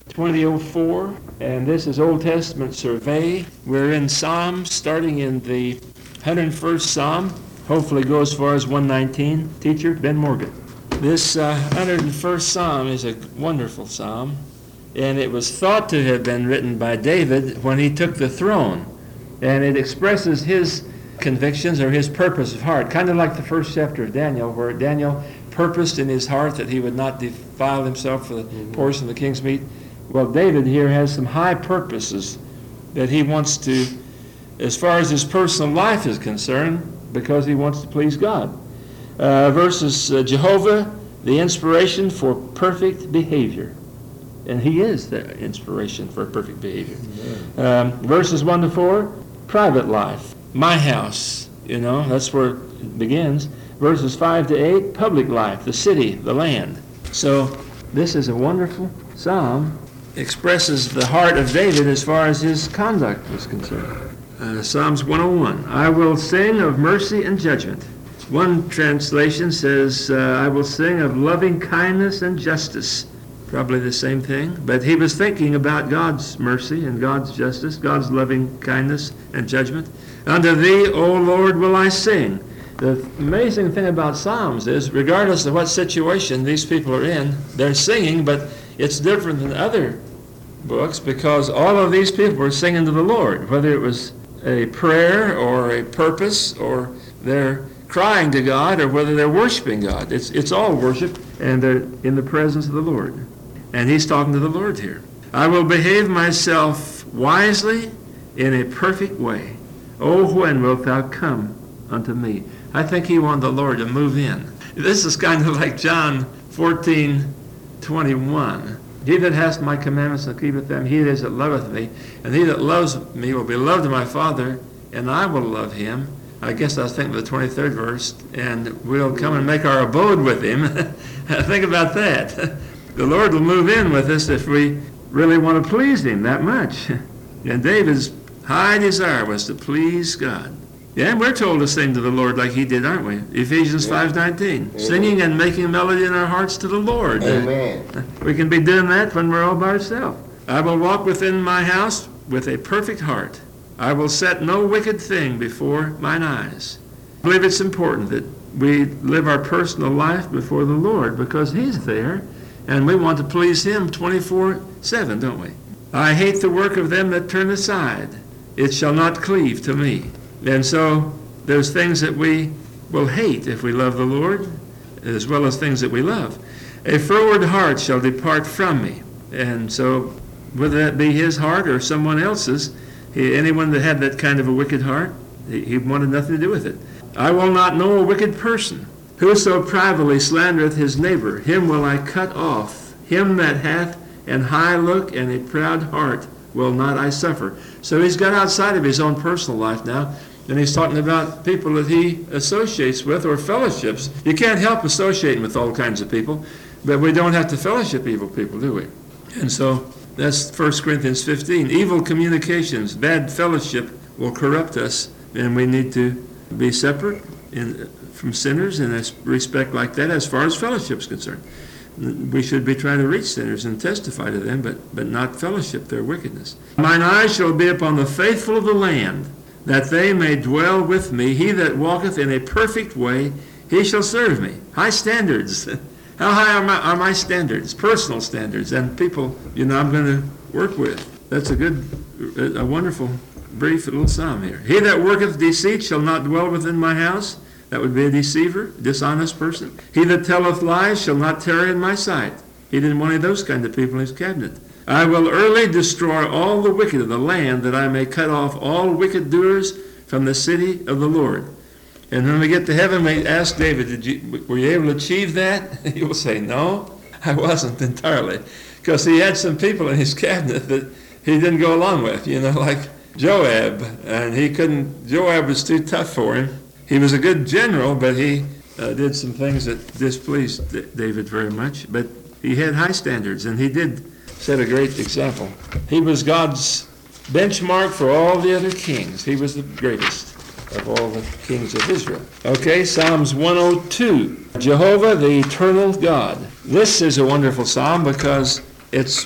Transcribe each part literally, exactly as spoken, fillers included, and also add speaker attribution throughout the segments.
Speaker 1: twenty oh four, and this is Old Testament survey. We're in Psalms, starting in the one hundred first Psalm. Hopefully go as far as one nineteen. Teacher, Ben Morgan. This uh, one hundred first Psalm is a wonderful psalm, and it was thought to have been written by David when he took the throne. And it expresses his convictions or his purpose of heart, kind of like the first chapter of Daniel, where Daniel purposed in his heart that he would not defile himself for the mm-hmm. portion of the king's meat. Well, David here has some high purposes that he wants to, as far as his personal life is concerned, because he wants to please God. Uh, verses, uh, Jehovah, the inspiration for perfect behavior. And he is the inspiration for perfect behavior. Um, verses one to four, private life. My house, you know, that's where it begins. Verses five to eight, public life, the city, the land. So this is a wonderful psalm. Expresses the heart of David as far as his conduct was concerned. Uh, Psalms one oh one, I will sing of mercy and judgment. One translation says, uh, I will sing of loving kindness and justice. Probably the same thing. But he was thinking about God's mercy and God's justice, God's loving kindness and judgment. Unto thee, O Lord, will I sing. The amazing thing about Psalms is, regardless of what situation these people are in, they're singing, but it's different than other books because all of these people were singing to the Lord, whether it was a prayer or a purpose or they're crying to God or whether they're worshiping God. It's, it's all worship, and they're in the presence of the Lord. And he's talking to the Lord here. I will behave myself wisely in a perfect way. Oh, when wilt thou come unto me? I think he wanted the Lord to move in. This is kind of like John fourteen twenty-one. He that hath my commandments and keepeth them, he it is that loveth me. And he that loves me will be loved of my Father, and I will love him. I guess I was thinking of the twenty-third verse, and we'll come and make our abode with him. Think about that. The Lord will move in with us if we really want to please him that much. And David's high desire was to please God. Yeah, and we're told to sing to the Lord like he did, aren't we? Ephesians yeah. five nineteen. Amen. Singing and making melody in our hearts to the Lord.
Speaker 2: Amen.
Speaker 1: We can be doing that when we're all by ourselves. I will walk within my house with a perfect heart. I will set no wicked thing before mine eyes. I believe it's important that we live our personal life before the Lord because he's there, and we want to please him twenty-four seven, don't we? I hate the work of them that turn aside. It shall not cleave to me. And so there's things that we will hate if we love the Lord, as well as things that we love. A froward heart shall depart from me. And so whether that be his heart or someone else's, he, anyone that had that kind of a wicked heart, he, he wanted nothing to do with it. I will not know a wicked person. Whoso privately slandereth his neighbor, him will I cut off. Him that hath an high look and a proud heart will not I suffer. So he's got outside of his own personal life now, and he's talking about people that he associates with or fellowships. You can't help associating with all kinds of people, but we don't have to fellowship evil people, do we? And so that's First Corinthians fifteen. Evil communications, bad fellowship will corrupt us, and we need to be separate in, from sinners in a respect like that as far as fellowship is concerned. We should be trying to reach sinners and testify to them, but, but not fellowship their wickedness. Mine eyes shall be upon the faithful of the land, that they may dwell with me. He that walketh in a perfect way, he shall serve me. High standards. How high are my, are my standards? Personal standards, and people, you know, I'm going to work with. That's a good, a wonderful, brief little psalm here. He that worketh deceit shall not dwell within my house. That would be a deceiver, dishonest person. He that telleth lies shall not tarry in my sight. He didn't want any of those kind of people in his cabinet. I will early destroy all the wicked of the land, that I may cut off all wicked doers from the city of the Lord. And when we get to heaven, we ask David, Did you, were you able to achieve that? He will say, no, I wasn't entirely. Because he had some people in his cabinet that he didn't go along with, you know, like Joab. And he couldn't, Joab was too tough for him. He was a good general, but he uh, did some things that displeased D- David very much. But he had high standards, and he did set a great example. He was God's benchmark for all the other kings. He was the greatest of all the kings of Israel. Okay, Psalms one oh two, Jehovah, the eternal God. This is a wonderful psalm because it's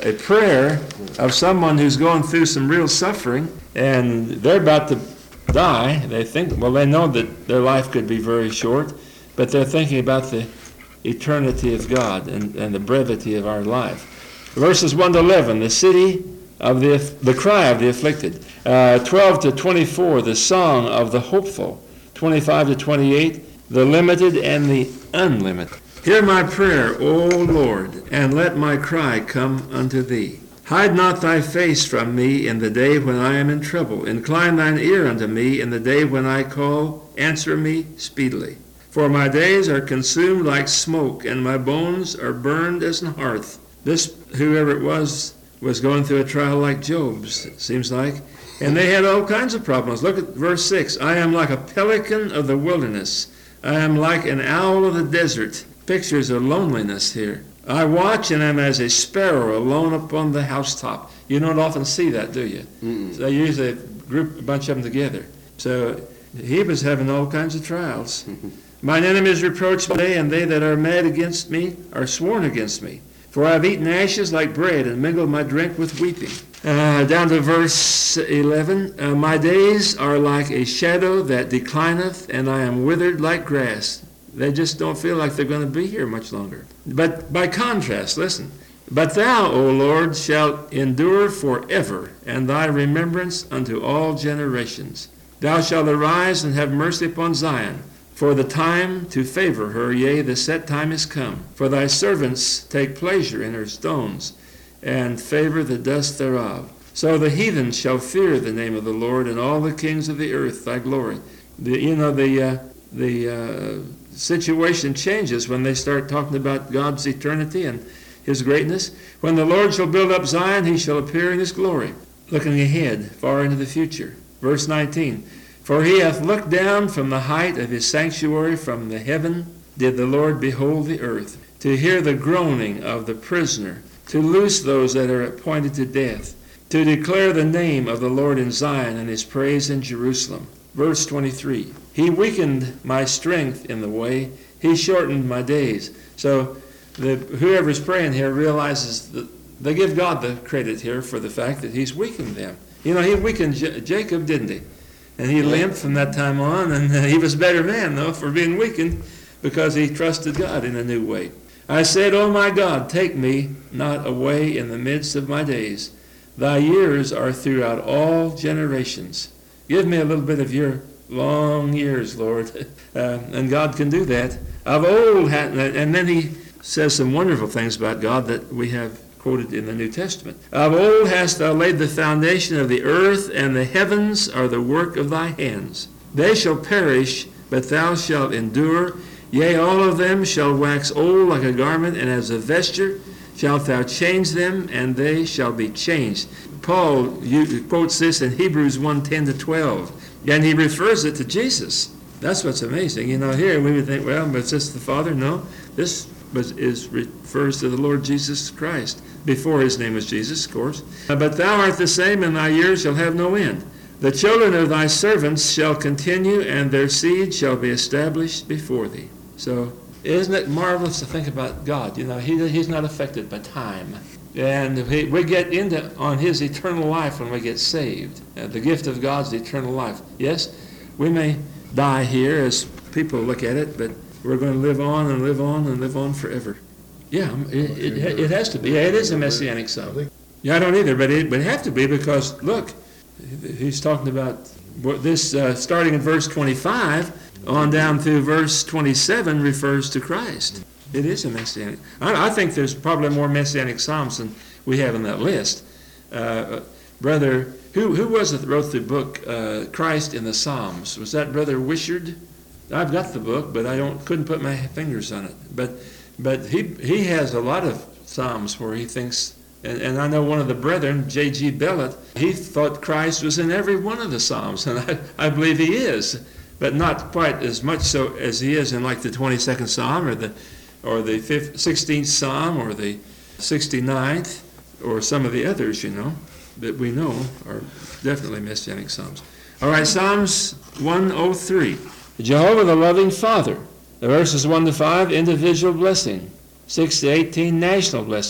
Speaker 1: a prayer of someone who's going through some real suffering, and they're about to die. They think, well, they know that their life could be very short, but they're thinking about the eternity of God and, and the brevity of our life. Verses one to eleven, the city of the, the cry of the afflicted. Uh, twelve to twenty-four, the song of the hopeful. twenty-five to twenty-eight, the limited and the unlimited. Hear my prayer, O Lord, and let my cry come unto thee. Hide not thy face from me in the day when I am in trouble. Incline thine ear unto me in the day when I call. Answer me speedily. For my days are consumed like smoke, and my bones are burned as an hearth. This, whoever it was, was going through a trial like Job's, it seems like. And they had all kinds of problems. Look at verse six. I am like a pelican of the wilderness. I am like an owl of the desert. Pictures of loneliness here. I watch and am as a sparrow alone upon the housetop. You don't often see that, do you? Mm-mm. So they usually group a bunch of them together. So he was having all kinds of trials. Mm-hmm. Mine enemies reproach me, and they that are mad against me are sworn against me. For I have eaten ashes like bread, and mingled my drink with weeping. Uh, down to verse eleven. Uh, my days are like a shadow that declineth, and I am withered like grass. They just don't feel like they're going to be here much longer. But by contrast, listen. But thou, O Lord, shalt endure forever, and thy remembrance unto all generations. Thou shalt arise and have mercy upon Zion. For the time to favor her, yea, the set time is come. For thy servants take pleasure in her stones, and favor the dust thereof. So the heathen shall fear the name of the Lord, and all the kings of the earth thy glory. The, you know, the, uh, the uh, situation changes when they start talking about God's eternity and his greatness. When the Lord shall build up Zion, he shall appear in his glory. Looking ahead, far into the future. Verse nineteen. For he hath looked down from the height of his sanctuary, from the heaven did the Lord behold the earth, to hear the groaning of the prisoner, to loose those that are appointed to death, to declare the name of the Lord in Zion and his praise in Jerusalem. Verse twenty-three, he weakened my strength in the way, he shortened my days. So the, whoever's praying here realizes that they give God the credit here for the fact that he's weakened them. You know, he weakened J- Jacob, didn't he? And he limped from that time on, and he was a better man, though, for being weakened, because he trusted God in a new way. I said, O my God, take me not away in the midst of my days. Thy years are throughout all generations. Give me a little bit of your long years, Lord. Uh, and God can do that. Of old, and then he says some wonderful things about God that we have quoted in the New Testament. Of old hast thou laid the foundation of the earth, and the heavens are the work of thy hands. They shall perish, but thou shalt endure. Yea, all of them shall wax old like a garment, and as a vesture shalt thou change them, and they shall be changed. Paul quotes this in Hebrews one, ten to twelve, and he refers it to Jesus. That's what's amazing. You know, here we would think, well, but it's just the Father. No, this was, is refers to the Lord Jesus Christ. Before his name was Jesus, of course. But thou art the same, and thy years shall have no end. The children of thy servants shall continue, and their seed shall be established before thee. So, isn't it marvelous to think about God? You know, he, he's not affected by time. And he, we get into on his eternal life when we get saved. Uh, the gift of God's eternal life. Yes, we may die here as people look at it, but we're going to live on and live on and live on forever. Yeah, it, it, it has to be. Yeah, it is a messianic psalm. Yeah, I don't either, but it would have to be because, look, he's talking about this uh, starting in verse twenty-five on down through verse twenty-seven refers to Christ. It is a messianic. I, I think there's probably more messianic psalms than we have on that list. Uh, brother, who who was it that wrote the book uh, Christ in the Psalms? Was that Brother Wishart? I've got the book, but I don't couldn't put my fingers on it. But but he he has a lot of psalms where he thinks, and, and I know one of the brethren, J G Bellett, he thought Christ was in every one of the psalms, and I, I believe he is, but not quite as much so as he is in like the twenty-second psalm or the or the sixteenth psalm or the sixty-ninth or some of the others, you know, that we know are definitely messianic psalms. All right, Psalms one oh three. Jehovah the loving Father. The verses one to five, individual blessing. six to eighteen, national blessing.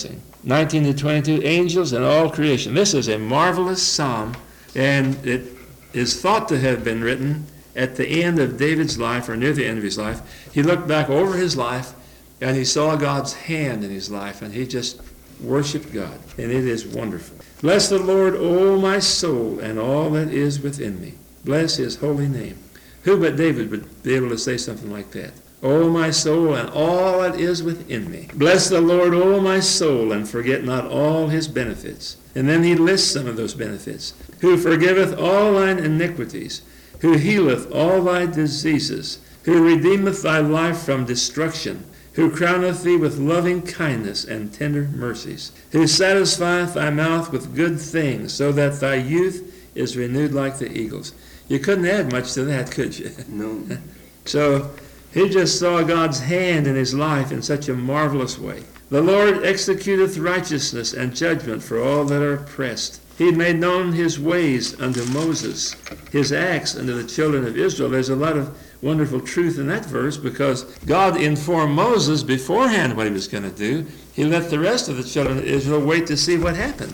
Speaker 1: nineteen to twenty-two, angels and all creation. This is a marvelous psalm, and it is thought to have been written at the end of David's life, or near the end of his life. He looked back over his life, and he saw God's hand in his life, and he just worshiped God, and it is wonderful. Bless the Lord, O my soul, and all that is within me. Bless his holy name. Who but David would be able to say something like that? O my soul, and all that is within me. Bless the Lord, O my soul, and forget not all his benefits. And then he lists some of those benefits. Who forgiveth all thine iniquities, who healeth all thy diseases, who redeemeth thy life from destruction, who crowneth thee with loving kindness and tender mercies, who satisfieth thy mouth with good things, so that thy youth is renewed like the eagles. You couldn't add much to that, could you?
Speaker 2: No.
Speaker 1: So he just saw God's hand in his life in such a marvelous way. The Lord executeth righteousness and judgment for all that are oppressed. He made known his ways unto Moses, his acts unto the children of Israel. There's a lot of wonderful truth in that verse, because God informed Moses beforehand what he was going to do. He let the rest of the children of Israel wait to see what happened.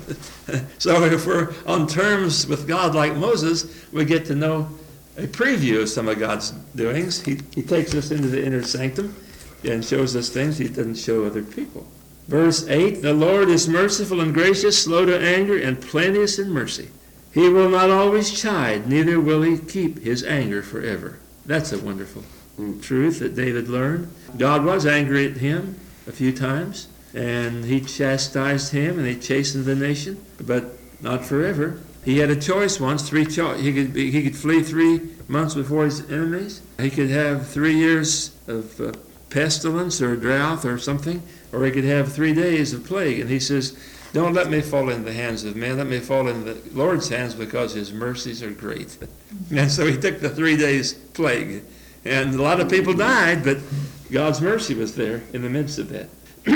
Speaker 1: So if we're on terms with God like Moses, we get to know a preview of some of God's doings. He, he takes us into the inner sanctum and shows us things he doesn't show other people. Verse eight, the Lord is merciful and gracious, slow to anger, and plenteous in mercy. He will not always chide, neither will he keep his anger forever. That's a wonderful truth that David learned. God was angry at him a few times, and he chastised him, and he chastened the nation, but not forever. He had a choice once. Three cho- he could be, he could flee three months before his enemies. He could have three years of uh, pestilence or drought or something, or he could have three days of plague. And he says, don't let me fall in the hands of men. Let me fall in the Lord's hands, because his mercies are great. And so he took the three days plague. And a lot of people died, but God's mercy was there in the midst of that.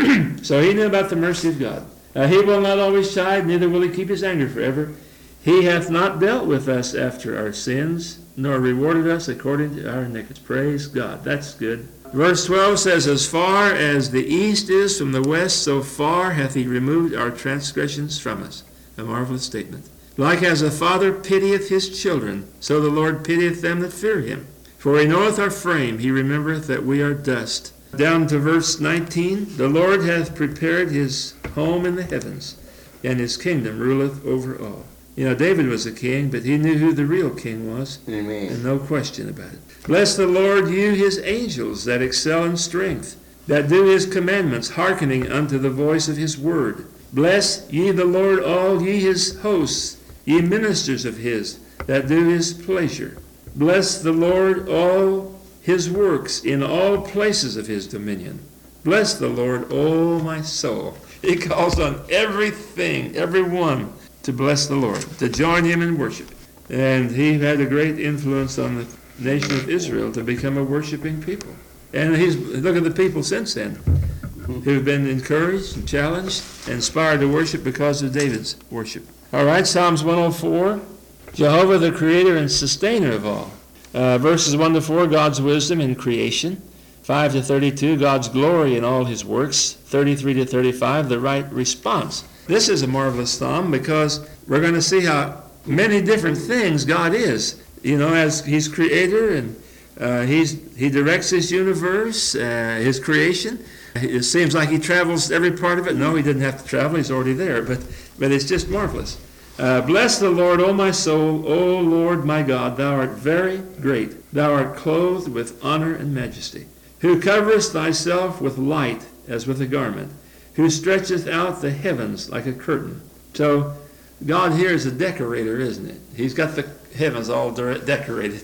Speaker 1: So he knew about the mercy of God. Uh, he will not always chide, neither will he keep his anger forever. He hath not dealt with us after our sins, nor rewarded us according to our iniquities. Praise God. That's good. Verse twelve says, as far as the east is from the west, so far hath he removed our transgressions from us. A marvelous statement. Like as a father pitieth his children, so the Lord pitieth them that fear him. For he knoweth our frame, he remembereth that we are dust. Down to verse nineteen, the Lord hath prepared his home in the heavens, and his kingdom ruleth over all. You know, David was a king, but he knew who the real king was.
Speaker 2: Amen.
Speaker 1: And no question about it. Bless the Lord, you his angels that excel in strength, that do his commandments, hearkening unto the voice of his word. Bless ye the Lord, all ye his hosts, ye ministers of his, that do his pleasure. Bless the Lord, all his works, in all places of his dominion. Bless the Lord, O my soul. He calls on everything, everyone, to bless the Lord, to join him in worship. And he had a great influence on the nation of Israel to become a worshiping people. And he's look at the people since then, who've been encouraged and challenged and inspired to worship because of David's worship. All right, Psalms one oh four, Jehovah the creator and sustainer of all. Uh, verses one to four, God's wisdom in creation. five to thirty-two, God's glory in all his works. thirty-three to thirty-five, the right response. This is a marvelous psalm because we're going to see how many different things God is. You know, as he's creator, and uh, he's he directs his universe, uh, his creation. It seems like he travels every part of it. No, he didn't have to travel. He's already there. But, but it's just marvelous. Uh, Bless the Lord, O my soul. O Lord my God, thou art very great. Thou art clothed with honor and majesty. Who coverest thyself with light as with a garment, who stretcheth out the heavens like a curtain. So God here is a decorator, isn't it? He's got the heavens all de- decorated.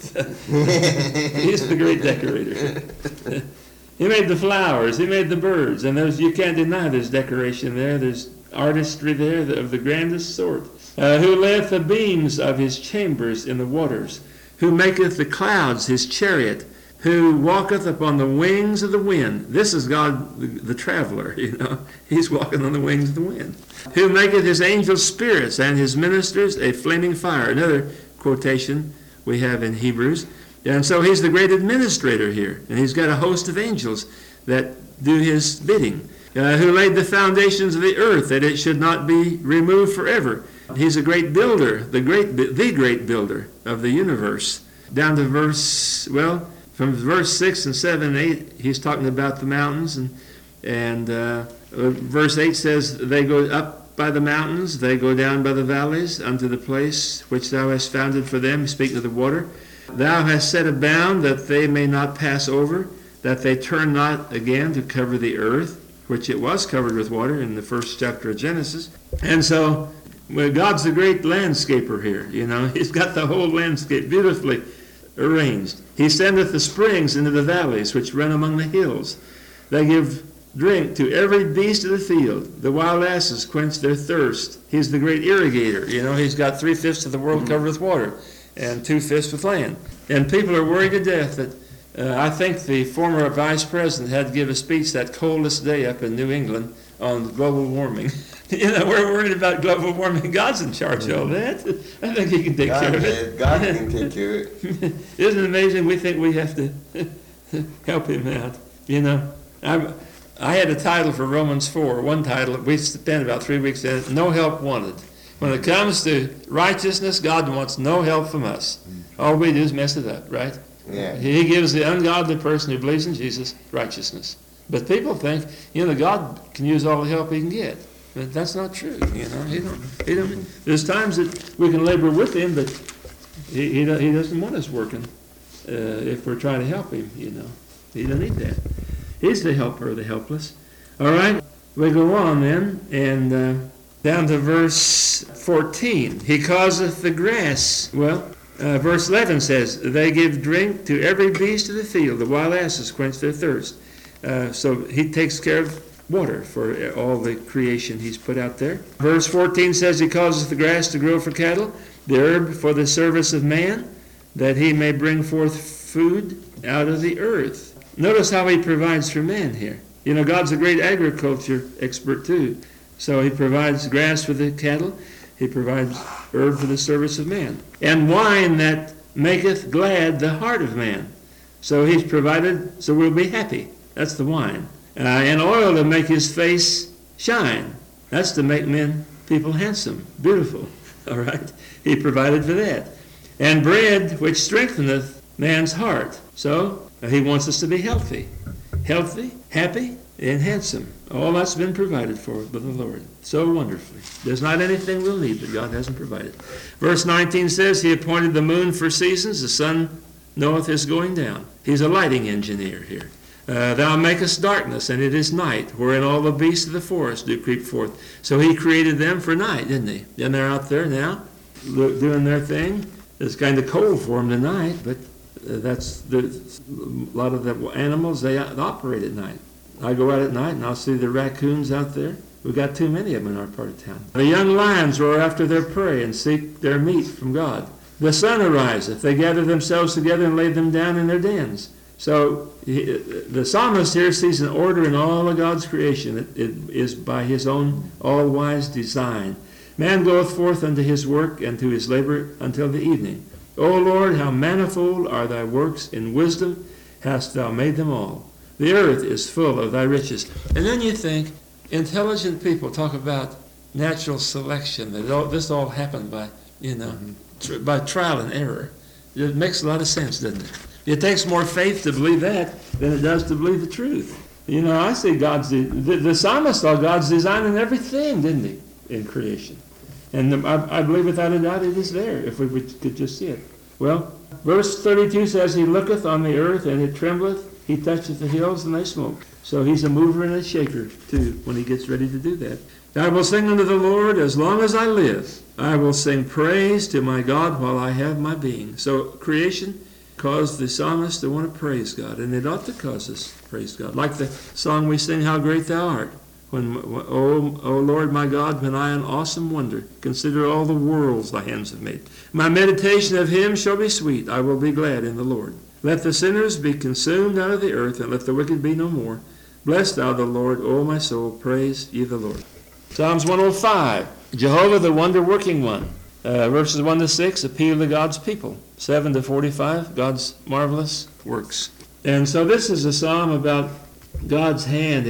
Speaker 1: He's the great decorator. He made the flowers. He made the birds. And there's, you can't deny there's decoration there. There's artistry there of the grandest sort. Uh, who layeth the beams of his chambers in the waters, who maketh the clouds his chariot, who walketh upon the wings of the wind. This is God, the, the traveler, you know. He's walking on the wings of the wind. Who maketh his angels spirits and his ministers a flaming fire. Another quotation we have in Hebrews. And so he's the great administrator here. And he's got a host of angels that do his bidding. uh, who laid the foundations of the earth, that it should not be removed forever. He's a great builder, the great, the great builder of the universe. Down to verse, well, from verse six and seven and eight, he's talking about the mountains, and and uh, verse eight says, they go up by the mountains, they go down by the valleys, unto the place which thou hast founded for them, speaking of the water. Thou hast set a bound that they may not pass over, that they turn not again to cover the earth, which it was covered with water in the first chapter of Genesis. And so, well, God's the great landscaper here, you know. He's got the whole landscape beautifully arranged. He sendeth the springs into the valleys, which run among the hills. They give drink to every beast of the field. The wild asses quench their thirst. He's the great irrigator. You know, he's got three-fifths of the world covered with water and two-fifths with land. And people are worried to death that uh, I think the former vice president had to give a speech that coldest day up in New England on global warming. You know, we're worried about global warming. God's in charge of all that. I think he can take
Speaker 2: God,
Speaker 1: care of it.
Speaker 2: God can take care of it.
Speaker 1: Isn't it amazing? We think we have to help him out. You know, I I had a title for Romans four. One title, we spent about three weeks in it, no help wanted. When it comes to righteousness, God wants no help from us. All we do is mess it up, right?
Speaker 2: Yeah.
Speaker 1: He gives the ungodly person who believes in Jesus righteousness. But people think, you know, God can use all the help he can get. But that's not true, you know. He don't, he don't, there's times that we can labor with him, but he, he, he doesn't want us working uh, if we're trying to help him, you know. He doesn't need that. He's the helper of the helpless. All right, we go on then, and uh, down to verse fourteen. He causeth the grass, well, uh, verse eleven says, they give drink to every beast of the field, the wild asses quench their thirst. Uh, so he takes care of water for all the creation he's put out there. Verse fourteen says, he causes the grass to grow for cattle, the herb for the service of man, that he may bring forth food out of the earth. Notice how he provides for man here. You know, God's a great agriculture expert too. So he provides grass for the cattle, he provides herb for the service of man, and wine that maketh glad the heart of man. So he's provided, so we'll be happy. That's the wine. Uh, and oil to make his face shine. That's to make men, people handsome, beautiful. All right? He provided for that. And bread which strengtheneth man's heart. So uh, he wants us to be healthy. Healthy, happy, and handsome. All that's been provided for by the Lord. So wonderfully. There's not anything we'll need that God hasn't provided. Verse nineteen says, he appointed the moon for seasons, the sun knoweth his going down. He's a lighting engineer here. Uh, thou makest darkness, and it is night, wherein all the beasts of the forest do creep forth. So he created them for night, didn't he? And they're out there now, doing their thing. It's kind of cold for them tonight, but uh, that's the, a lot of the animals, they operate at night. I go out at night, and I'll see the raccoons out there. We've got too many of them in our part of town. The young lions roar after their prey and seek their meat from God. The sun ariseth. They gather themselves together and lay them down in their dens. So he, the psalmist here sees an order in all of God's creation. It, it is by his own all-wise design. Man goeth forth unto his work and to his labor until the evening. O Lord, how manifold are thy works! In wisdom hast thou made them all. The earth is full of thy riches. And then you think, intelligent people talk about natural selection, that all, this all happened by, you know, tr- by trial and error. It makes a lot of sense, doesn't it? It takes more faith to believe that than it does to believe the truth. You know, I see God's, the, the psalmist saw God's design in everything, didn't he, in creation? And the, I, I believe without a doubt it is there, if we would, could just see it. Well, verse thirty-two says, he looketh on the earth, and it trembleth. He toucheth the hills, and they smoke. So he's a mover and a shaker, too, when he gets ready to do that. I will sing unto the Lord as long as I live. I will sing praise to my God while I have my being. So creation caused the psalmist to want to praise God, and it ought to cause us to praise God. Like the song we sing, How Great Thou Art. When, O, o Lord my God, when I in awesome wonder consider all the worlds thy hands have made. My meditation of him shall be sweet. I will be glad in the Lord. Let the sinners be consumed out of the earth, and let the wicked be no more. Bless thou the Lord, O my soul, praise ye the Lord. Psalms one oh five, Jehovah the wonder-working one. Uh, verses one to six, appeal to God's people. seven to forty-five, God's marvelous works. And so this is a psalm about God's hand in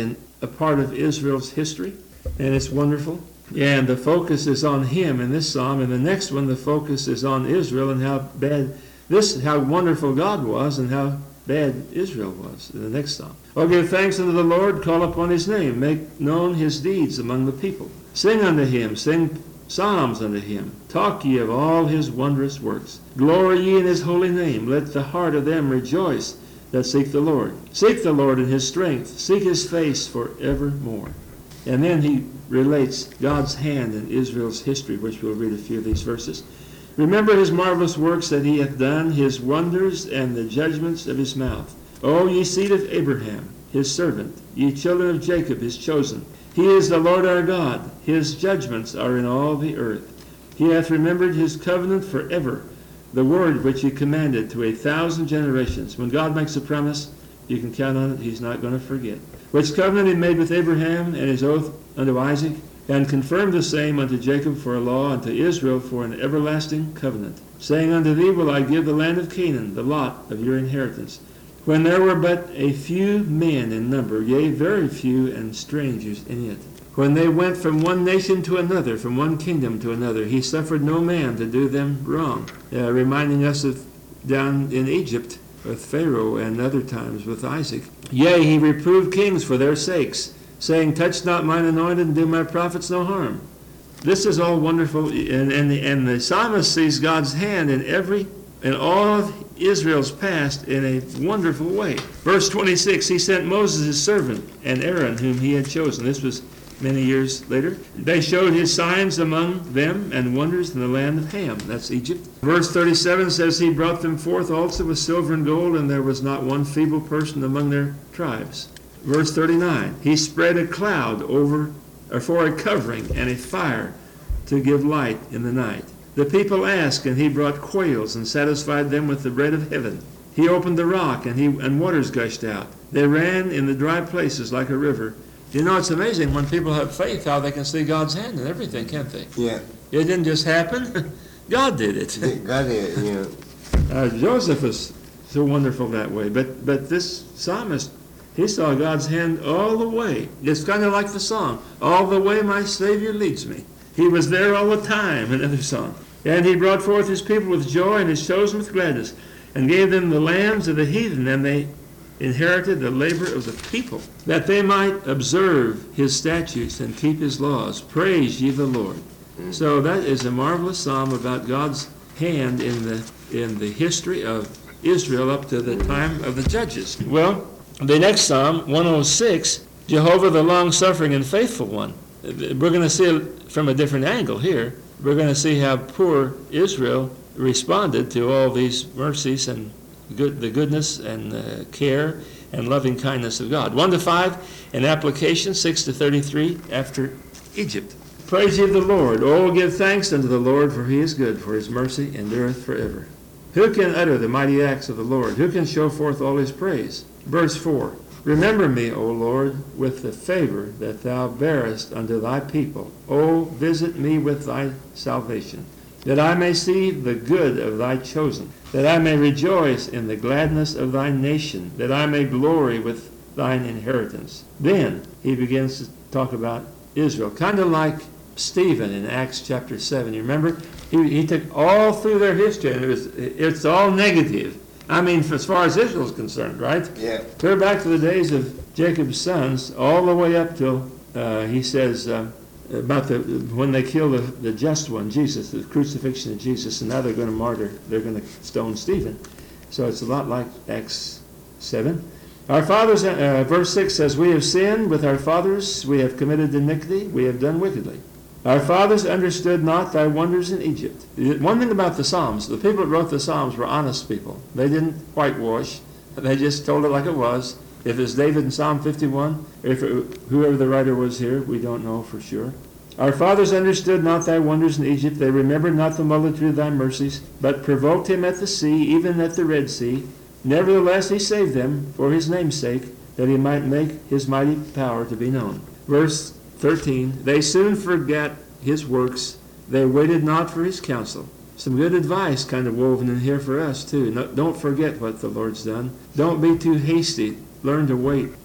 Speaker 1: a part of Israel's history, and it's wonderful. And the focus is on him in this psalm, and the next one, the focus is on Israel and how bad this, how wonderful God was and how bad Israel was in the next psalm. Oh, give thanks unto the Lord, call upon his name, make known his deeds among the people. Sing unto him, sing psalms unto him. Talk ye of all his wondrous works. Glory ye in his holy name. Let the heart of them rejoice that seek the Lord. Seek the Lord in his strength. Seek his face for evermore. And then he relates God's hand in Israel's history, which we'll read a few of these verses. Remember his marvelous works that he hath done, his wonders and the judgments of his mouth. O ye seed of Abraham, his servant, ye children of Jacob, his chosen. He is the Lord our God. His judgments are in all the earth. He hath remembered his covenant forever, the word which he commanded to a thousand generations. When God makes a promise, you can count on it. He's not going to forget. Which covenant he made with Abraham, and his oath unto Isaac, and confirmed the same unto Jacob for a law, unto Israel for an everlasting covenant, saying, Unto thee will I give the land of Canaan, the lot of your inheritance. When there were but a few men in number, yea, very few, and strangers in it. When they went from one nation to another, from one kingdom to another, he suffered no man to do them wrong. Uh, reminding us of down in Egypt with Pharaoh and other times with Isaac. Yea, he reproved kings for their sakes, saying, Touch not mine anointed, and do my prophets no harm. This is all wonderful, and, and, the, and the psalmist sees God's hand in every, in all of Israel's past in a wonderful way. Verse twenty-six, he sent Moses his servant, and Aaron whom he had chosen. This was many years later. They showed his signs among them and wonders in the land of Ham. That's Egypt. Verse thirty-seven says, He brought them forth also with silver and gold, and there was not one feeble person among their tribes. Verse thirty-nine, he spread a cloud over, or for a covering, and a fire to give light in the night. The people asked, and he brought quails and satisfied them with the bread of heaven. He opened the rock, and he and waters gushed out. They ran in the dry places like a river. You know, it's amazing when people have faith how they can see God's hand in everything, can't they?
Speaker 2: Yeah.
Speaker 1: It didn't just happen. God did it.
Speaker 2: God did, you know.
Speaker 1: Uh, Joseph was so wonderful that way. But but this psalmist, he saw God's hand all the way. It's kind of like the song, All the way my Savior leads me. He was there all the time, another song. And he brought forth his people with joy and his chosen with gladness, and gave them the lands of the heathen, and they inherited the labor of the people, that they might observe his statutes and keep his laws. Praise ye the Lord. Mm. So that is a marvelous psalm about God's hand in the in the history of Israel up to the time of the judges. Well, the next psalm, one oh six, Jehovah the long-suffering and faithful one. We're going to see it from a different angle here. We're going to see how poor Israel responded to all these mercies and good, the goodness and uh, care and loving kindness of God. one to five, an application, six to thirty-three, after Egypt. Praise ye the Lord. Oh, give thanks unto the Lord, for he is good, for his mercy endureth forever. Who can utter the mighty acts of the Lord? Who can show forth all his praise? Verse four, Remember me, O Lord, with the favor that thou bearest unto thy people. O visit me with thy salvation, that I may see the good of thy chosen, that I may rejoice in the gladness of thy nation, that I may glory with thine inheritance. Then he begins to talk about Israel, kind of like Stephen in Acts chapter seven. You remember? He, he took all through their history, and it was, it's all negative. I mean, as far as Israel is concerned, right?
Speaker 2: Yeah.
Speaker 1: Clear back to the days of Jacob's sons, all the way up till, uh, he says, uh, about the when they kill the, the just one, Jesus, the crucifixion of Jesus, and now they're going to martyr, they're going to stone Stephen. So it's a lot like Acts seven. Our fathers, uh, verse six says, We have sinned with our fathers, we have committed iniquity, we have done wickedly. Our fathers understood not thy wonders in Egypt. One thing about the Psalms, the people that wrote the Psalms were honest people. They didn't whitewash. They just told it like it was. If it's David in Psalm fifty-one, or if it, whoever the writer was here, we don't know for sure. Our fathers understood not thy wonders in Egypt. They remembered not the multitude of thy mercies, but provoked him at the sea, even at the Red Sea. Nevertheless he saved them for his name's sake, that he might make his mighty power to be known. Verse thirteen, They soon forgat his works. They waited not for his counsel. Some good advice kind of woven in here for us too. No, don't forget what the Lord's done. Don't be too hasty. Learn to wait.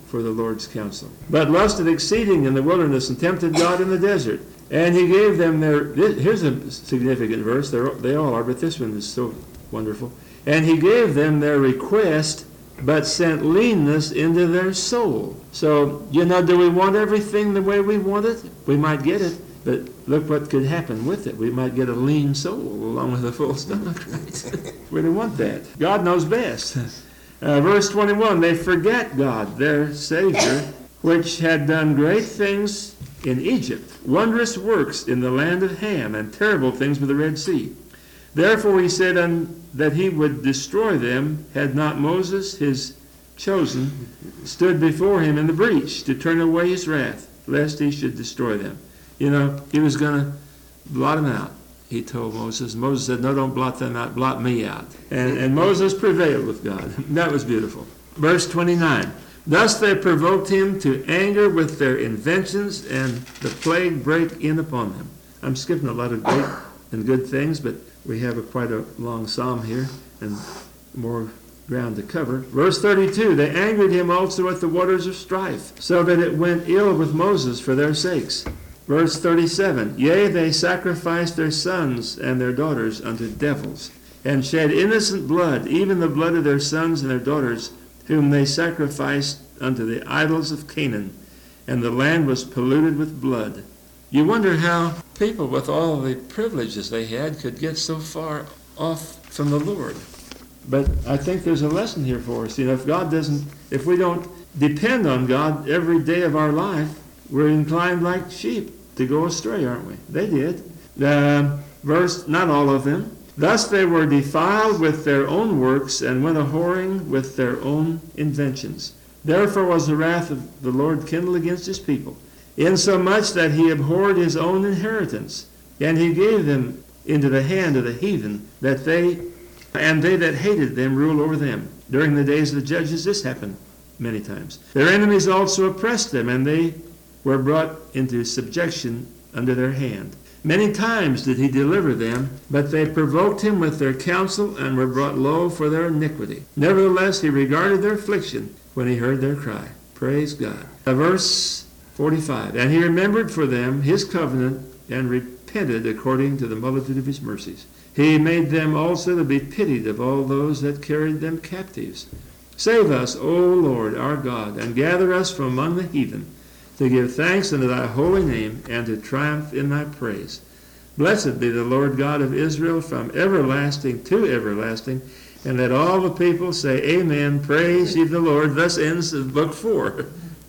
Speaker 1: for the Lord's counsel. But lusted exceeding in the wilderness and tempted God in the desert. And he gave them their, here's a significant verse, They're, they all are, but this one is so wonderful. And he gave them their request, but sent leanness into their soul. So, you know, do we want everything the way we want it? We might get it, but look what could happen with it. We might get a lean soul along with a full stomach, right? We don't want that. God knows best. Uh, verse twenty-one, they forget God, their Savior, which had done great things in Egypt, wondrous works in the land of Ham, and terrible things with the Red Sea. Therefore he said un, that he would destroy them, had not Moses, his chosen, stood before him in the breach to turn away his wrath, lest he should destroy them. You know, he was going to blot them out, he told Moses. Moses said, no, don't blot them out, blot me out. And, and Moses prevailed with God. That was beautiful. Verse twenty-nine, thus they provoked him to anger with their inventions, and the plague brake in upon them. I'm skipping a lot of great and good things, but we have a quite a long psalm here and more ground to cover. Verse thirty-two, they angered him also at the waters of strife, so that it went ill with Moses for their sakes. Verse thirty-seven, yea, they sacrificed their sons and their daughters unto devils, and shed innocent blood, even the blood of their sons and their daughters, whom they sacrificed unto the idols of Canaan, and the land was polluted with blood. You wonder how people with all the privileges they had could get so far off from the Lord. But I think there's a lesson here for us. You know, if God doesn't, if we don't depend on God every day of our life, we're inclined like sheep to go astray, aren't we? They did. Uh, verse, not all of them. Thus they were defiled with their own works, and went a-whoring with their own inventions. Therefore was the wrath of the Lord kindled against his people, insomuch that he abhorred his own inheritance, and he gave them into the hand of the heathen, that they, and they that hated them rule over them. During the days of the judges this happened many times. Their enemies also oppressed them, and they were brought into subjection under their hand. Many times did he deliver them, but they provoked him with their counsel, and were brought low for their iniquity. Nevertheless he regarded their affliction when he heard their cry. Praise God. Uh, verse forty-five, and he remembered for them his covenant, and repented according to the multitude of his mercies. He made them also to be pitied of all those that carried them captives. Save us, O Lord our God, and gather us from among the heathen, to give thanks unto thy holy name, and to triumph in thy praise. Blessed be the Lord God of Israel from everlasting to everlasting. And let all the people say, Amen, praise ye the Lord. Thus ends book four.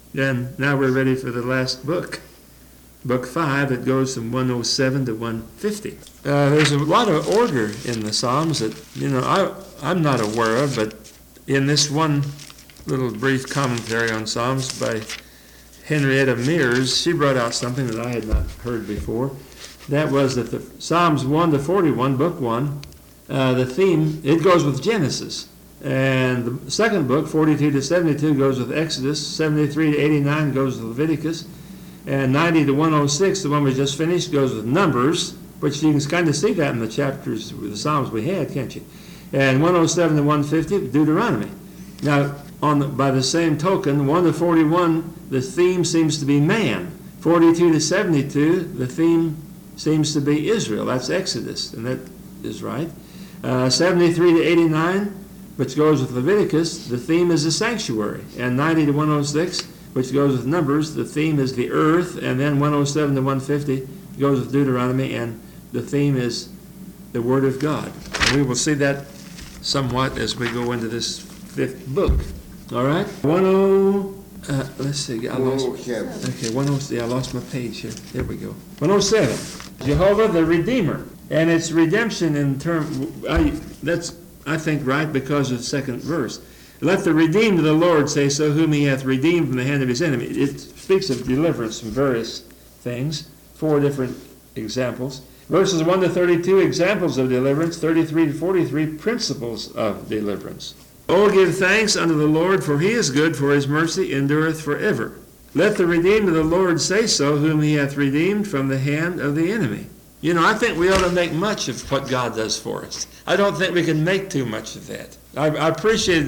Speaker 1: And now we're ready for the last book. Book five, it goes from one oh seven to one fifty. Uh, there's a lot of order in the Psalms that, you know, I, I'm not aware of, but in this one little brief commentary on Psalms by Henrietta Mears, she brought out something that I had not heard before. That was that the Psalms one to forty-one, book one, uh, the theme, it goes with Genesis. And the second book, forty-two to seventy-two, goes with Exodus. seventy-three to eighty-nine goes with Leviticus. And ninety to one oh six, the one we just finished, goes with Numbers, which you can kind of see that in the chapters, the Psalms we had, can't you? And one oh seven to one fifty, Deuteronomy. Now, on the, by the same token, one to forty-one, the theme seems to be man. forty-two to seventy-two, the theme seems to be Israel. That's Exodus, and that is right. Uh, seventy-three to eighty-nine, which goes with Leviticus, the theme is the sanctuary. And ninety to one oh six, which goes with Numbers, the theme is the earth. And then one oh seven to one fifty goes with Deuteronomy, and the theme is the Word of God. And we will see that somewhat as we go into this fifth book. All right? one oh, uh, let's see. I lost, okay, one oh, yeah, I lost my page here. There we go. one oh seven, Jehovah the Redeemer. And it's redemption in term, I, that's, I think, right because of the second verse. Let the redeemed of the Lord say so, whom he hath redeemed from the hand of his enemy. It speaks of deliverance from various things, four different examples. Verses one to thirty-two, examples of deliverance. thirty-three to forty-three, principles of deliverance. Oh, give thanks unto the Lord, for he is good, for his mercy endureth forever. Let the redeemed of the Lord say so, whom he hath redeemed from the hand of the enemy. You know, I think we ought to make much of what God does for us. I don't think we can make too much of that. I, I appreciated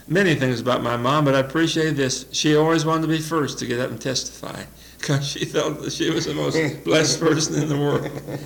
Speaker 1: many things about my mom, but I appreciate this. She always wanted to be first to get up and testify because she felt that she was the most blessed person in the world.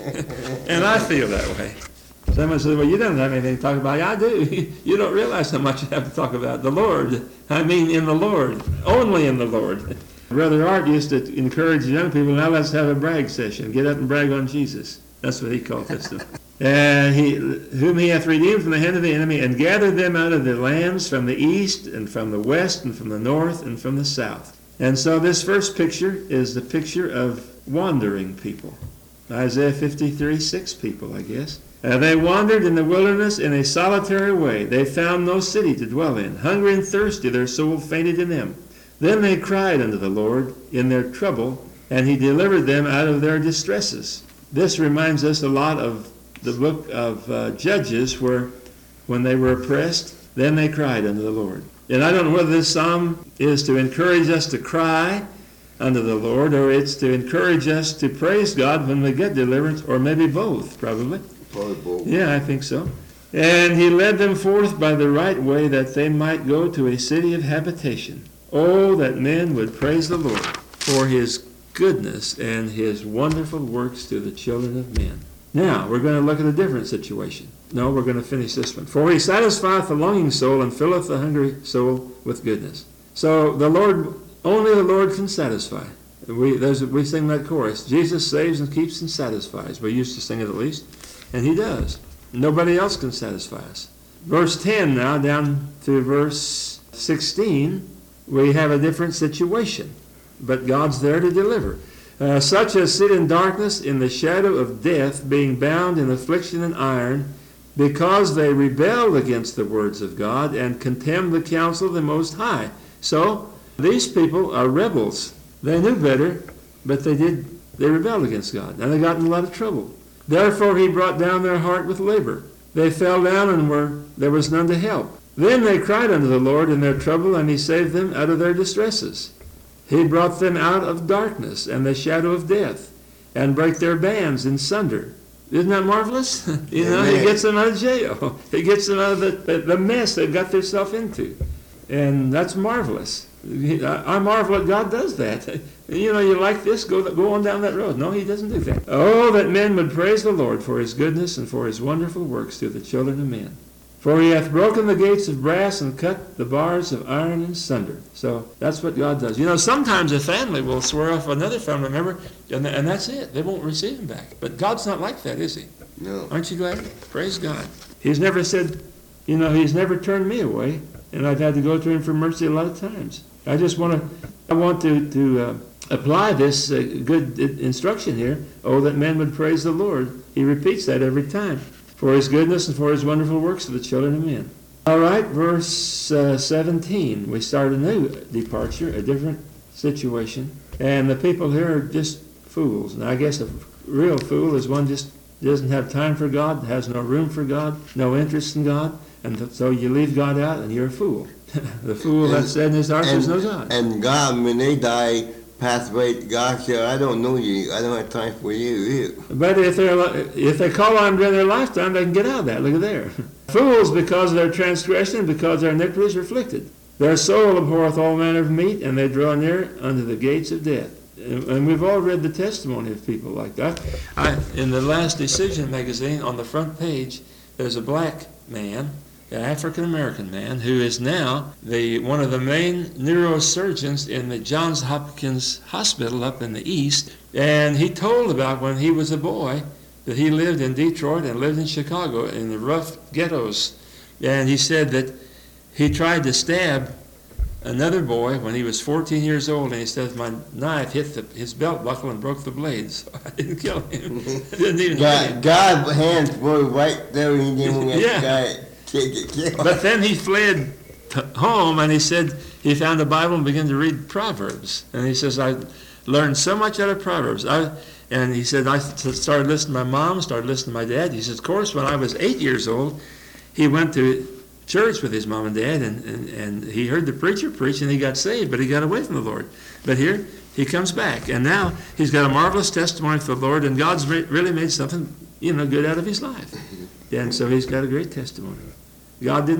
Speaker 1: And I feel that way. Someone says, well, you don't have anything to talk about. Yeah, I do. You don't realize how much you have to talk about. The Lord. I mean in the Lord. Only in the Lord. Brother Art used to encourage young people, now let's have a brag session. Get up and brag on Jesus. That's what he called this stuff. And he, whom he hath redeemed from the hand of the enemy, and gathered them out of the lands from the east, and from the west, and from the north, and from the south. And so this first picture is the picture of wandering people. Isaiah fifty-three, six people, I guess. Uh, they wandered in the wilderness in a solitary way. They found no city to dwell in. Hungry and thirsty, their soul fainted in them. Then they cried unto the Lord in their trouble, and he delivered them out of their distresses. This reminds us a lot of the book of uh, Judges, where when they were oppressed, then they cried unto the Lord. And I don't know whether this psalm is to encourage us to cry unto the Lord, or it's to encourage us to praise God when we get deliverance, or maybe both, probably.
Speaker 2: Probably both.
Speaker 1: Yeah, I think so. And he led them forth by the right way, that they might go to a city of habitation. Oh, that men would praise the Lord for his goodness and his wonderful works to the children of men. Now, we're going to look at a different situation. No, we're going to finish this one. For he satisfieth the longing soul, and filleth the hungry soul with goodness. So the Lord, only the Lord can satisfy. We, there's, we sing that chorus, Jesus saves and keeps and satisfies. We used to sing it at least, and he does. Nobody else can satisfy us. Verse ten now, down to verse sixteen, we have a different situation, but God's there to deliver. Uh, such as sit in darkness in the shadow of death, being bound in affliction and iron, because they rebelled against the words of God and contemned the counsel of the Most High. So, these people are rebels. They knew better, but they did. They rebelled against God, and they got in a lot of trouble. Therefore he brought down their heart with labor. They fell down, and were there was none to help. Then they cried unto the Lord in their trouble, and he saved them out of their distresses. He brought them out of darkness and the shadow of death, and brake their bands in sunder. Isn't that marvelous? you know,
Speaker 2: Amen.
Speaker 1: He gets them out of jail. He gets them out of the, the, the mess they've got themselves into. And that's marvelous. I, I marvel that God does that. You know, you like this, go, go on down that road. No, he doesn't do that. Oh, that men would praise the Lord for his goodness and for his wonderful works to the children of men. For he hath broken the gates of brass and cut the bars of iron in sunder. So that's what God does. You know, sometimes a family will swear off another family member, and, and that's it. They won't receive him back. But God's not like that, is he?
Speaker 2: No.
Speaker 1: Aren't you glad? Praise God. He's never said, you know, he's never turned me away, and I've had to go to him for mercy a lot of times. I just want to, I want to, to uh, apply this uh, good instruction here. Oh, that men would praise the Lord. He repeats that every time. For his goodness and for his wonderful works to the children of men. All right, verse uh, seventeen. We start a new departure, a different situation. And the people here are just fools. And I guess a real fool is one just doesn't have time for God, has no room for God, no interest in God. And so you leave God out and you're a fool. The fool that said in his heart there's no God.
Speaker 2: And God, when they die, pass away, God said, I don't know you. I don't have time for you. you.
Speaker 1: But if, they're, if they call on him during their lifetime, they can get out of that. Look at there. Fools, because of their transgression, because their iniquity is afflicted. Their soul abhorreth all manner of meat, and they draw near unto the gates of death. And we've all read the testimony of people like that. I, in the last Decision magazine, on the front page, there's a black man, an African-American man, who is now the one of the main neurosurgeons in the Johns Hopkins Hospital up in the East. And he told about when he was a boy that he lived in Detroit and lived in Chicago in the rough ghettos. And he said that he tried to stab another boy when he was fourteen years old, and he says, my knife hit the, his belt buckle and broke the blade. So I didn't kill him. I didn't even hit him.
Speaker 2: God, God's hands were right there when he didn't
Speaker 1: Yeah.
Speaker 2: guy take it killed.
Speaker 1: But then he fled t- home, and he said he found the Bible and began to read Proverbs. And he says, I learned so much out of Proverbs. I, and he said, I started listening to my mom, started listening to my dad. He says, of course, when I was eight years old, he went to church with his mom and dad, and, and, and he heard the preacher preach, and he got saved, but he got away from the Lord. But here, he comes back, and now he's got a marvelous testimony for the Lord, and God's re- really made something, you know, good out of his life. And so he's got a great testimony. God didn't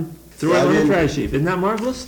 Speaker 1: throw it
Speaker 2: I
Speaker 1: on the
Speaker 2: didn't-
Speaker 1: trash heap. Isn't that marvelous?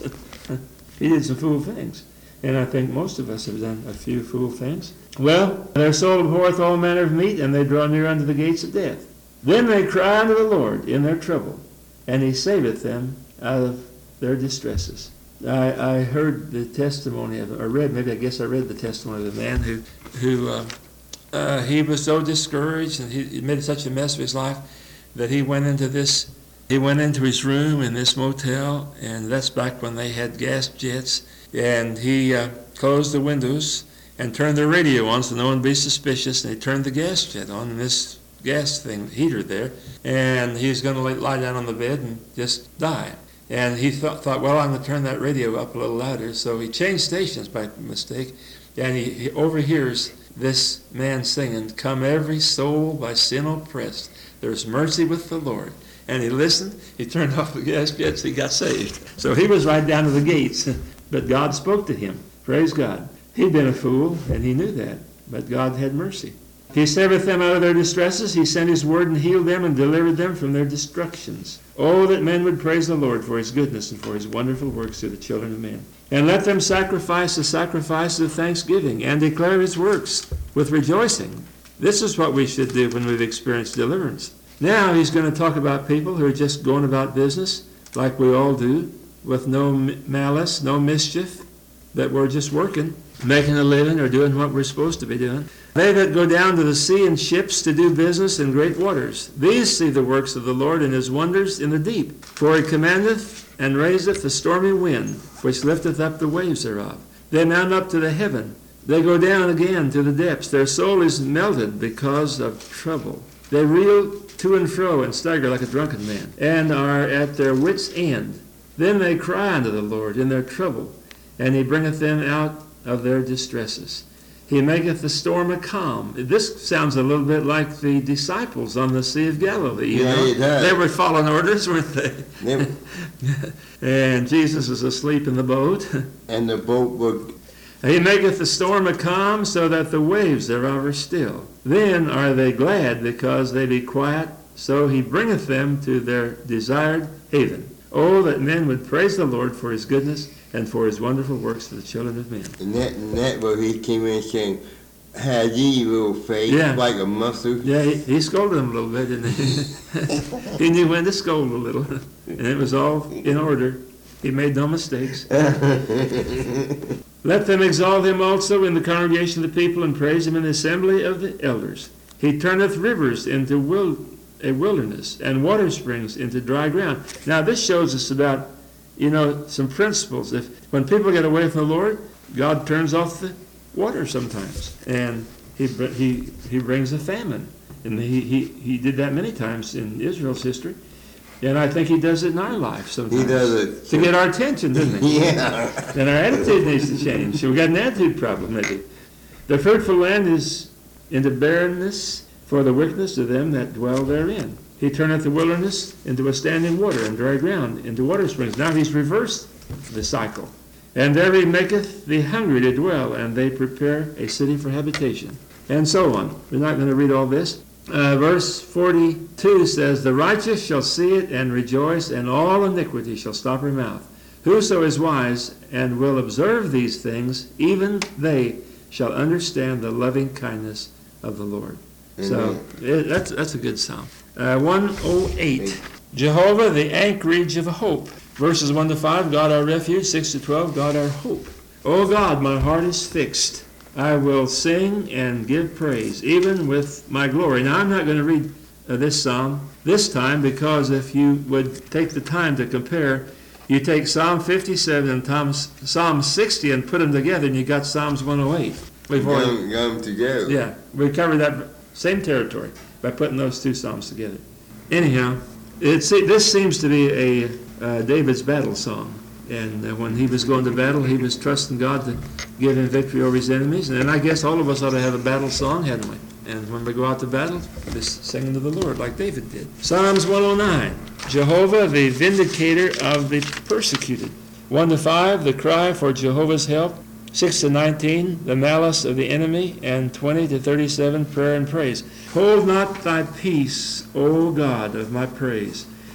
Speaker 1: He did some fool things. And I think most of us have done a few fool things. Well, their soul abhorreth all manner of meat, and they draw near unto the gates of death. Then they cry unto the Lord in their trouble, and he saveth them out of their distresses. I, I heard the testimony of, or read, maybe I guess I read the testimony of a man who, who uh, uh, he was so discouraged, and he, he made such a mess of his life that he went into this, he went into his room in this motel, and that's back when they had gas jets, and he uh, closed the windows and turned the radio on so no one would be suspicious, and he turned the gas jet on in this gas thing, heater there, and he was going to lie down on the bed and just die. And he thought, thought, well, I'm going to turn that radio up a little louder. So he changed stations by mistake, and he, he overhears this man singing, "Come every soul by sin oppressed, there's mercy with the Lord." And he listened, he turned off the gas jets, he got saved. So he was right down to the gates, but God spoke to him. Praise God. He'd been a fool, and he knew that, but God had mercy. He saveth them out of their distresses. He sent his word and healed them and delivered them from their destructions. Oh, that men would praise the Lord for his goodness and for his wonderful works to the children of men. And let them sacrifice the sacrifice of thanksgiving and declare his works with rejoicing. This is what we should do when we've experienced deliverance. Now he's going to talk about people who are just going about business like we all do, with no malice, no mischief, that we're just working, making a living or doing what we're supposed to be doing. They that go down to the sea in ships to do business in great waters, these see the works of the Lord and his wonders in the deep. For he commandeth and raiseth the stormy wind, which lifteth up the waves thereof. They mount up to the heaven. They go down again to the depths. Their soul is melted because of trouble. They reel to and fro and stagger like a drunken man, and are at their wits' end. Then they cry unto the Lord in their trouble, and he bringeth them out of their distresses. He maketh the storm a calm. This sounds a little bit like the disciples on the Sea of Galilee. You
Speaker 2: Yeah,
Speaker 1: know?
Speaker 2: it does.
Speaker 1: They were following orders, weren't they?
Speaker 2: They-
Speaker 1: And Jesus is asleep in the boat.
Speaker 2: And the boat would,
Speaker 1: He maketh the storm a calm, so that the waves thereof are still. Then are they glad, because they be quiet, so he bringeth them to their desired haven. Oh, that men would praise the Lord for his goodness and for his wonderful works to the children of men.
Speaker 2: and that, and that where he came in saying, "Had ye little faith,
Speaker 1: Yeah.
Speaker 2: like a mustard."
Speaker 1: Yeah, he, he scolded them a little bit, didn't he? He knew when to scold a little, and it was all in order. He made no mistakes. Let them exalt him also in the congregation of the people, and praise him in the assembly of the elders. He turneth rivers into wil- a wilderness, and water springs into dry ground. Now this shows us about, you know, some principles. If when people get away from the Lord, God turns off the water sometimes, and he br- he he brings a famine, and he he he did that many times in Israel's history, and I think he does it in our life sometimes.
Speaker 2: He does it.
Speaker 1: To get our attention, doesn't he?
Speaker 2: Yeah.
Speaker 1: And our attitude needs to change. So we got an attitude problem, maybe. The fruitful land is into barrenness for the wickedness of them that dwell therein. He turneth the wilderness into a standing water, and dry ground into water springs. Now he's reversed the cycle. And there he maketh the hungry to dwell, and they prepare a city for habitation. And so on. We're not going to read all this. Uh, verse forty-two says, "The righteous shall see it and rejoice, and all iniquity shall stop her mouth. Whoso is wise and will observe these things, even they shall understand the loving kindness of the Lord." So it, that's that's a good psalm. Uh, one oh eight, Jehovah, the anchorage of hope. Verses one to five, God our refuge. six to twelve, God our hope. O God, my heart is fixed. I will sing and give praise, even with my glory. Now, I'm not going to read uh, this psalm this time, because if you would take the time to compare, you take Psalm fifty-seven and Psalms- Psalm sixty and put them together, and you got Psalms one oh eight. We've
Speaker 2: Got
Speaker 1: already,
Speaker 2: 'em- got 'em together.
Speaker 1: yeah, we covered that same territory by putting those two psalms together. Anyhow, it's, this seems to be a uh, David's battle song. And uh, when he was going to battle, he was trusting God to give him victory over his enemies. And I guess all of us ought to have a battle song, hadn't we? And when we go out to battle, just sing to the Lord like David did. Psalms one oh nine, Jehovah, the vindicator of the persecuted. one to five, the cry for Jehovah's help. six to nineteen, the malice of the enemy. And twenty to thirty-seven, prayer and praise. Hold not thy peace, O God of my praise.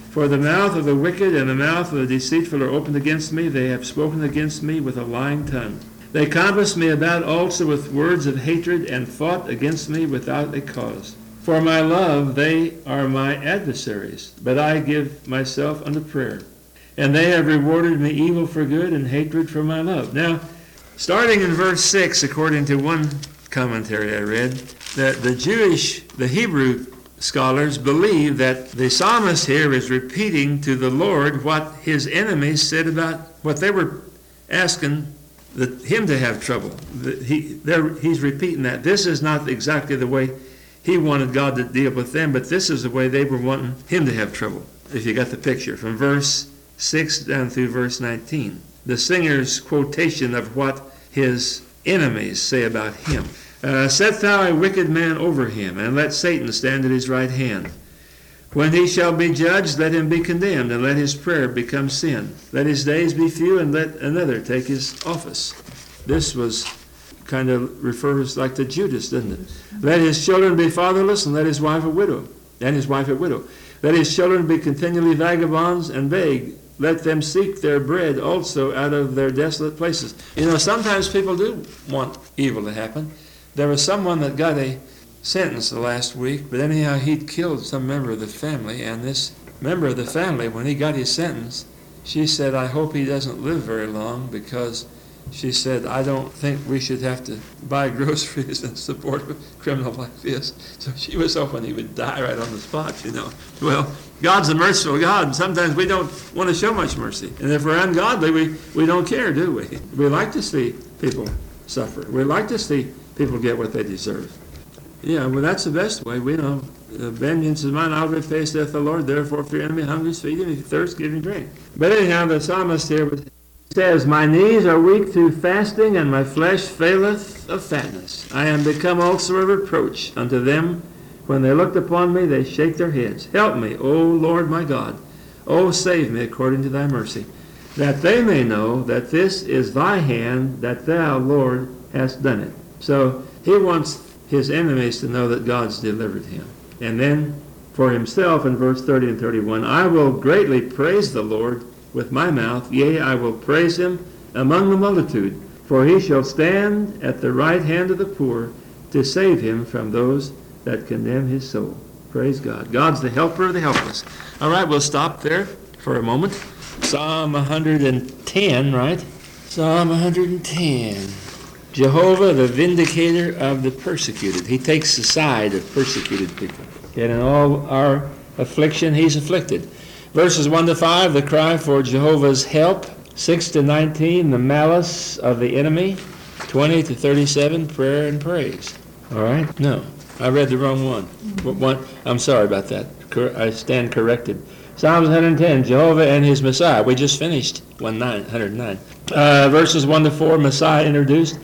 Speaker 1: For the mouth of the wicked and the mouth of the deceitful are opened against me. They have spoken against me with a lying tongue. They compassed me about also with words of hatred, and fought against me without a cause. For my love they are my adversaries, but I give myself unto prayer. And they have rewarded me evil for good, and hatred for my love. Now, starting in verse six, according to one commentary I read, that the Jewish, the Hebrew scholars believe that the psalmist here is repeating to the Lord what his enemies said about what they were asking the, him to have trouble. The, he, he's repeating that. This is not exactly the way he wanted God to deal with them, but this is the way they were wanting him to have trouble. If you got the picture, from verse six down through verse nineteen. The singer's quotation of what his enemies say about him. Uh, Set thou a wicked man over him, and let Satan stand at his right hand. When he shall be judged, let him be condemned, and let his prayer become sin. Let his days be few, and let another take his office. This was kind of refers like to Judas, doesn't it? Let his children be fatherless, and let his wife a widow, and his wife a widow. Let his children be continually vagabonds and beg. Let them seek their bread also out of their desolate places. You know, sometimes people do want evil to happen. There was someone that got a sentence the last week, but anyhow he'd killed some member of the family, and this member of the family, when he got his sentence, she said, I hope he doesn't live very long, because she said, I don't think we should have to buy groceries and support a criminal like this. So she was hoping he would die right on the spot, you know. Well, God's a merciful God, and sometimes we don't want to show much mercy. And if we're ungodly, we, we don't care, do we? We like to see people suffer. We like to see people get what they deserve. Yeah, well, that's the best way. We know, uh, vengeance is mine, I'll repay, saith the Lord. Therefore, if your enemy hungers, feed him. If he thirsts, give him drink. But anyhow, the psalmist here says, My knees are weak through fasting, and my flesh faileth of fatness. I am become also a reproach unto them. When they look upon me, they shake their heads. Help me, O Lord my God. O save me according to thy mercy, that they may know that this is thy hand, that thou, Lord, hast done it. So he wants his enemies to know that God's delivered him. And then for himself in verse thirty and thirty-one, I will greatly praise the Lord with my mouth, yea, I will praise him among the multitude, for he shall stand at the right hand of the poor to save him from those that condemn his soul. Praise God. God's the helper of the helpless. All right, we'll stop there for a moment. Psalm one hundred ten, right? Psalm one hundred ten. Jehovah, the vindicator of the persecuted. He takes the side of persecuted people. And in all our affliction, he's afflicted. Verses one to five, the cry for Jehovah's help. six to nineteen, the malice of the enemy. twenty to thirty-seven, prayer and praise. All right? No, I read the wrong one. one I'm sorry about that. I stand corrected. Psalms one hundred ten, Jehovah and his Messiah. We just finished one hundred nine. Uh, verses one to four, Messiah introduced.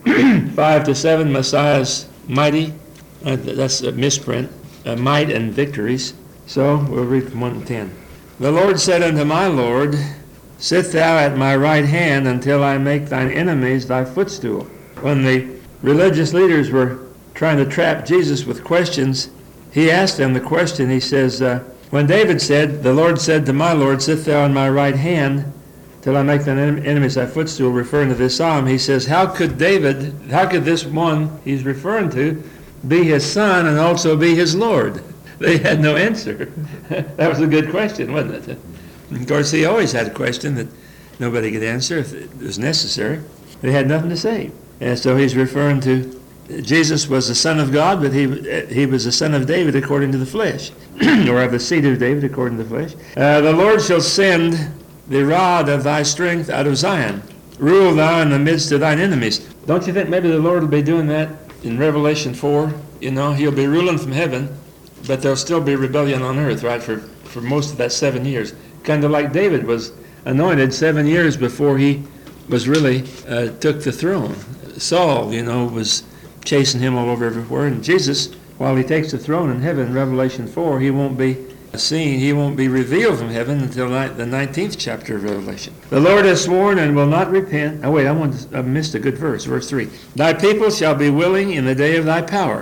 Speaker 1: five to seven, Messiah's mighty. Uh, that's a misprint. Uh, might and victories. So we'll read from one to ten. The Lord said unto my Lord, Sit thou at my right hand until I make thine enemies thy footstool. When the religious leaders were trying to trap Jesus with questions, he asked them the question. He says, uh, when David said, the Lord said to my Lord, Sit thou on my right hand till I make thine enemies thy footstool, referring to this psalm, he says, how could David, how could this one he's referring to be his son and also be his Lord? They had no answer. That was a good question, wasn't it? And of course, he always had a question that nobody could answer if it was necessary. They had nothing to say. And so he's referring to Jesus was the Son of God, but he he was the son of David according to the flesh, or of the seed of David according to the flesh. Uh, the Lord shall send the rod of thy strength out of Zion. Rule thou in the midst of thine enemies. Don't you think maybe the Lord will be doing that in Revelation four? You know, he'll be ruling from heaven, but there'll still be rebellion on earth, right, for, for most of that seven years. Kind of like David was anointed seven years before he was really uh, took the throne. Saul, you know, was chasing him all over everywhere. And Jesus, while he takes the throne in heaven, Revelation four, he won't be seen, he won't be revealed from heaven until the nineteenth chapter of Revelation. The Lord has sworn and will not repent. Oh, wait, I, want to, I missed a good verse, verse three. Thy people shall be willing in the day of thy power.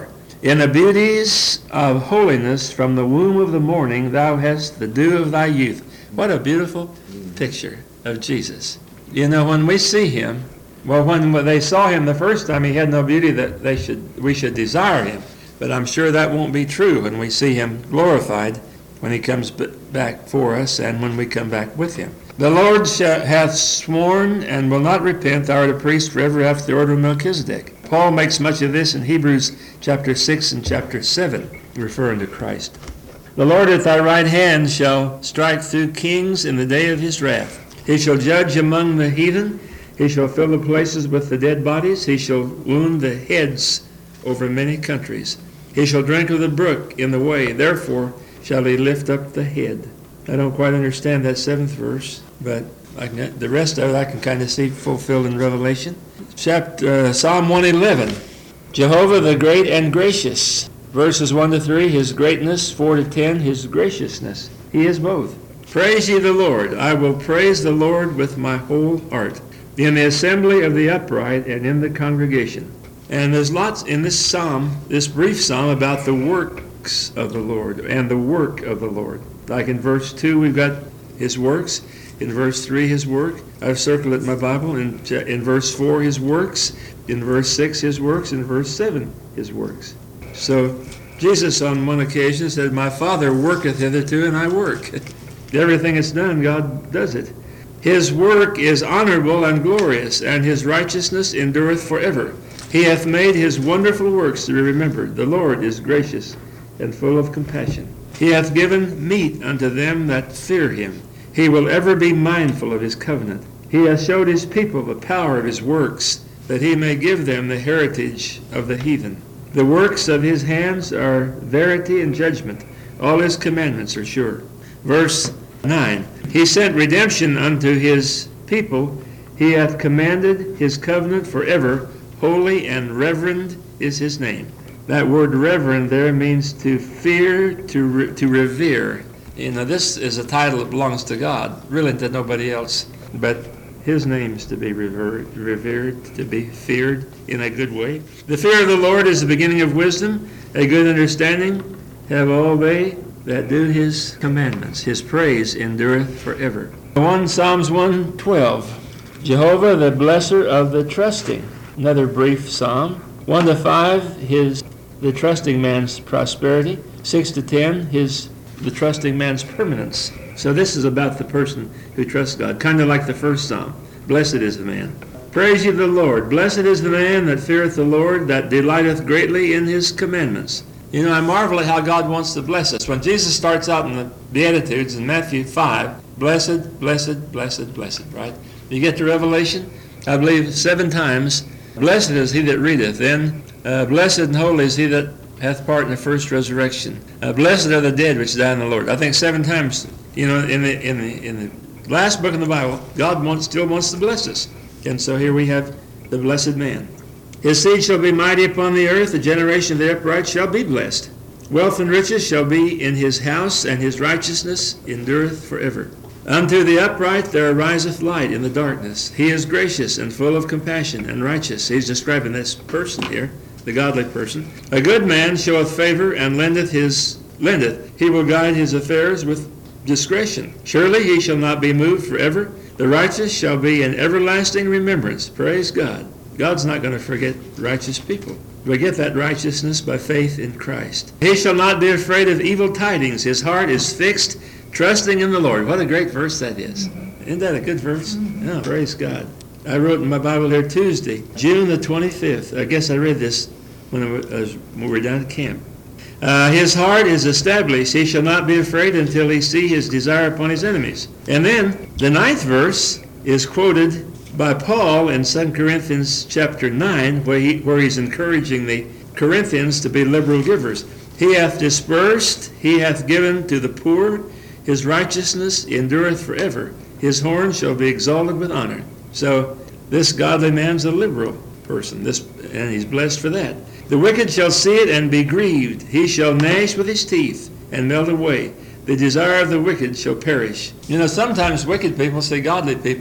Speaker 1: In the beauties of holiness from the womb of the morning thou hast the dew of thy youth. What a beautiful picture of Jesus. You know, when we see him, well, when they saw him the first time, he had no beauty that they should we should desire him. But I'm sure that won't be true when we see him glorified, when he comes back for us, and when we come back with him. The Lord hath sworn and will not repent, thou art a priest forever after the order of Melchizedek. Paul makes much of this in Hebrews chapter six and chapter seven, referring to Christ. The Lord at thy right hand shall strike through kings in the day of his wrath. He shall judge among the heathen. He shall fill the places with the dead bodies. He shall wound the heads over many countries. He shall drink of the brook in the way. Therefore shall he lift up the head. I don't quite understand that seventh verse, but I can, the rest of it I can kind of see fulfilled in Revelation. Chapter, uh, Psalm one eleven. Jehovah the great and gracious. Verses one to three, his greatness. four to ten, his graciousness. He is both. Praise ye the Lord. I will praise the Lord with my whole heart, in the assembly of the upright and in the congregation. And there's lots in this psalm, this brief psalm, about the works of the Lord and the work of the Lord. Like in verse two, we've got his works. In verse three, his work. I've circled it in my Bible. In, in verse four, his works. In verse six, his works. In verse seven, his works. So Jesus on one occasion said, my Father worketh hitherto, and I work. Everything that's done, God does it. His work is honorable and glorious, and his righteousness endureth forever. He hath made his wonderful works to be remembered. The Lord is gracious and full of compassion. He hath given meat unto them that fear him. He will ever be mindful of his covenant. He hath showed his people the power of his works, that he may give them the heritage of the heathen. The works of his hands are verity and judgment. All his commandments are sure. Verse nine. He sent redemption unto his people. He hath commanded his covenant forever. Holy and reverend is his name. That word reverend there means to fear, to re- to revere. You know, this is a title that belongs to God, really to nobody else. But his name is to be revered, revered, to be feared in a good way. The fear of the Lord is the beginning of wisdom. A good understanding have all they that do his commandments. His praise endureth forever. One Psalms one twelve. Jehovah the blesser of the trusting. Another brief psalm. one to five, his the trusting man's prosperity. six to ten, his the trusting man's permanence. So this is about the person who trusts God, kind of like the first psalm. Blessed is the man. Praise ye the Lord. Blessed is the man that feareth the Lord, that delighteth greatly in his commandments. You know, I marvel at how God wants to bless us. When Jesus starts out in the Beatitudes in Matthew five, blessed, blessed, blessed, blessed, right? You get to Revelation, I believe seven times, blessed is he that readeth. Then, uh, blessed and holy is he that hath part in the first resurrection. Uh, blessed are the dead which die in the Lord. I think seven times, you know, in the in the in the last book of the Bible, God wants, still wants to bless us. And so here we have the blessed man. His seed shall be mighty upon the earth. The generation of the upright shall be blessed. Wealth and riches shall be in his house, and his righteousness endureth forever. Unto the upright there ariseth light in the darkness. He is gracious and full of compassion and righteous. He's describing this person here, the godly person. A good man showeth favor and lendeth his lendeth. He will guide his affairs with discretion. Surely he shall not be moved forever. The righteous shall be in everlasting remembrance. Praise God. God's not going to forget righteous people. We get that righteousness by faith in Christ. He shall not be afraid of evil tidings. His heart is fixed, trusting in the Lord. What a great verse that is. Isn't that a good verse? Oh, praise God. I wrote in my Bible here Tuesday, June the twenty-fifth. I guess I read this when, I was, when we were down at camp. Uh, his heart is established. He shall not be afraid until he see his desire upon his enemies. And then the ninth verse is quoted by Paul in Second Corinthians chapter nine, where, he, where he's encouraging the Corinthians to be liberal givers. He hath dispersed, he hath given to the poor. His righteousness endureth forever. His horn shall be exalted with honor. So this godly man's a liberal person, this, and he's blessed for that. The wicked shall see it and be grieved. He shall gnash with his teeth and melt away. The desire of the wicked shall perish. You know, sometimes wicked people see godly people,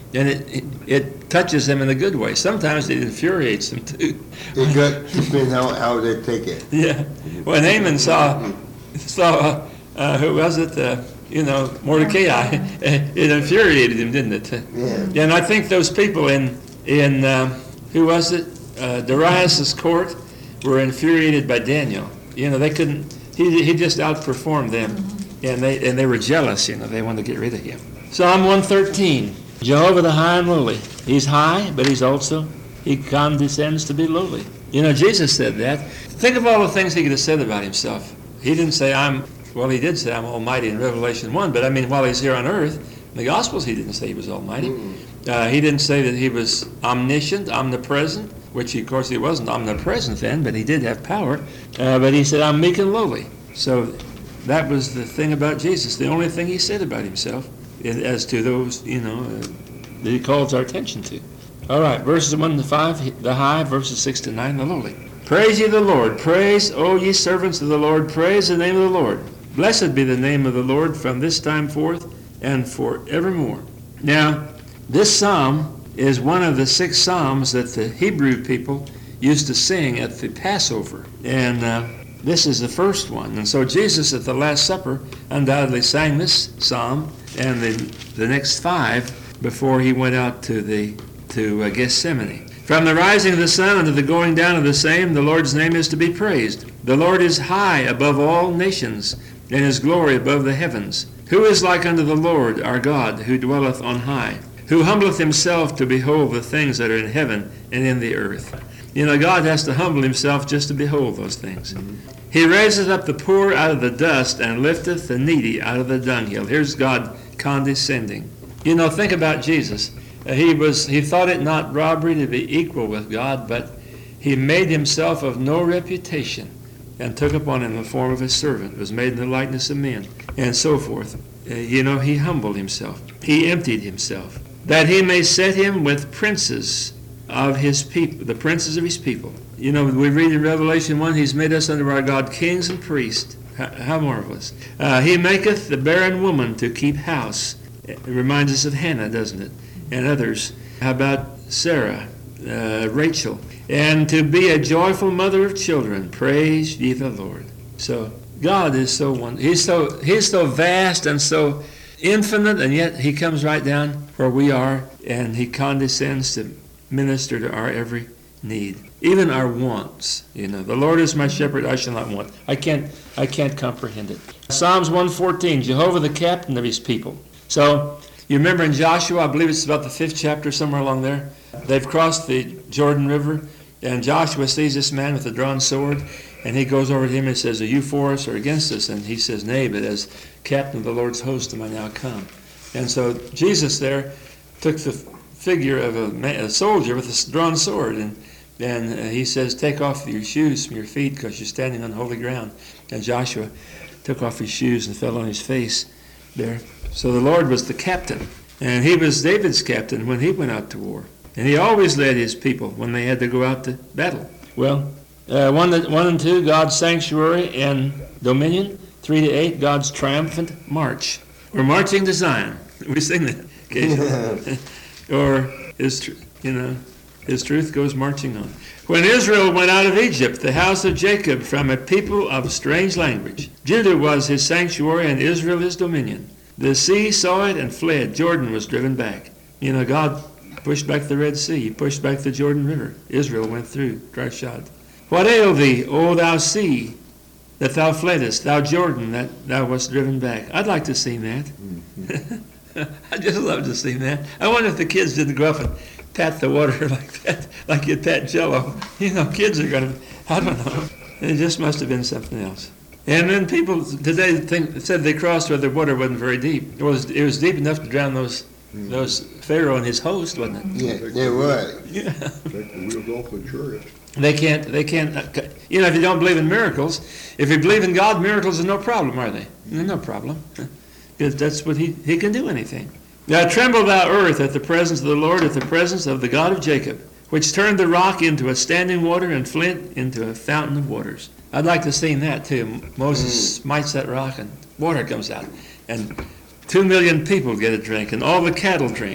Speaker 1: And it, it, it touches them in a good way. Sometimes it infuriates them too.
Speaker 2: It got depends how, how they take it.
Speaker 1: Yeah. When Haman saw, saw uh, who was it, uh, you know, Mordecai, it infuriated him, didn't it?
Speaker 2: Yeah.
Speaker 1: And I think those people in, in um, who was it, uh, Darius's court were infuriated by Daniel. You know, they couldn't, he, he just outperformed them. And they, and they were jealous, you know, they wanted to get rid of him. Psalm one thirteen. Jehovah the high and lowly. He's high, but he's also, he condescends to be lowly. You know, Jesus said that. Think of all the things he could have said about himself. He didn't say, I'm, well, he did say, I'm almighty in Revelation one, but I mean, while he's here on earth, in the Gospels, he didn't say he was almighty. Mm-hmm. Uh, he didn't say that he was omniscient, omnipresent, which, he, of course, he wasn't omnipresent then, but he did have power. Uh, but he said, I'm meek and lowly. So that was the thing about Jesus, the only thing he said about himself. As to those, you know, uh, that he calls our attention to. All right, verses one to five, the high, verses six to nine, the lowly. Praise ye the Lord. Praise, O ye servants of the Lord. Praise the name of the Lord. Blessed be the name of the Lord from this time forth and forevermore. Now, this psalm is one of the six psalms that the Hebrew people used to sing at the Passover. And uh, this is the first one. And so Jesus at the Last Supper undoubtedly sang this psalm and the, the next five before he went out to the to uh, Gethsemane. From the rising of the sun unto the going down of the same, the Lord's name is to be praised. The Lord is high above all nations, and his glory above the heavens. Who is like unto the Lord our God, who dwelleth on high, who humbleth himself to behold the things that are in heaven and in the earth. You know, God has to humble himself just to behold those things. Mm-hmm. He raiseth up the poor out of the dust and lifteth the needy out of the dunghill. Here's God condescending. You know, think about Jesus. Uh, he was he thought it not robbery to be equal with God, but he made himself of no reputation and took upon him the form of a servant, was made in the likeness of men, and so forth. Uh, you know, he humbled himself. He emptied himself, that he may set him with princes of his people, the princes of his people. You know, we read in Revelation one, he's made us unto our God kings and priests. How, how marvelous. Uh, he maketh the barren woman to keep house. It reminds us of Hannah, doesn't it? And others. How about Sarah, uh, Rachel? And to be a joyful mother of children. Praise ye the Lord. So God is so wonderful. He's so, he's so vast and so infinite, and yet he comes right down where we are, and he condescends to minister to our every need, even our wants. You know, the Lord is my shepherd; I shall not want. I can't, I can't comprehend it. Psalms one fourteen: Jehovah the captain of his people. So you remember in Joshua, I believe it's about the fifth chapter, somewhere along there. They've crossed the Jordan River, and Joshua sees this man with a drawn sword, and he goes over to him and says, "Are you for us or against us?" And he says, "Nay, but as captain of the Lord's host am I now come." And so Jesus there took the figure of a, man, a soldier with a drawn sword, and and uh, he says, "Take off your shoes from your feet, because you're standing on holy ground." And Joshua took off his shoes and fell on his face there. So the Lord was the captain, and he was David's captain when he went out to war. And he always led his people when they had to go out to battle. Well, uh, one, one and two, God's sanctuary and dominion. Three to eight, God's triumphant march. We're marching to Zion. We sing that occasionally. Or his, tr- you know, his truth goes marching on. When Israel went out of Egypt, the house of Jacob, from a people of strange language, Judah was his sanctuary and Israel his dominion. The sea saw it and fled. Jordan was driven back. You know, God pushed back the Red Sea. He pushed back the Jordan River. Israel went through, dry shod. What ailed thee, O thou sea, that thou fleddest, thou Jordan, that thou wast driven back? I'd like to see that. Mm-hmm. I'd just love to see that. I wonder if the kids didn't go up and pat the water like that, like you'd pat Jell-O. You know, kids are going to, I don't know. It just must have been something else. And then people today think, said they crossed where the water wasn't very deep. It was, it was deep enough to drown those mm-hmm. those Pharaoh and his host, wasn't it?
Speaker 2: Yeah, they were.
Speaker 3: Yeah. Take the wheels off the chariot.
Speaker 1: They can't, they can't, you know, if you don't believe in miracles, if you believe in God, miracles are no problem, are they? They're no problem. Because that's what he, he can do anything. Now tremble thou earth at the presence of the Lord, at the presence of the God of Jacob, which turned the rock into a standing water and flint into a fountain of waters. I'd like to see that too. Moses smites that rock and water comes out. And two million people get a drink and all the cattle drink.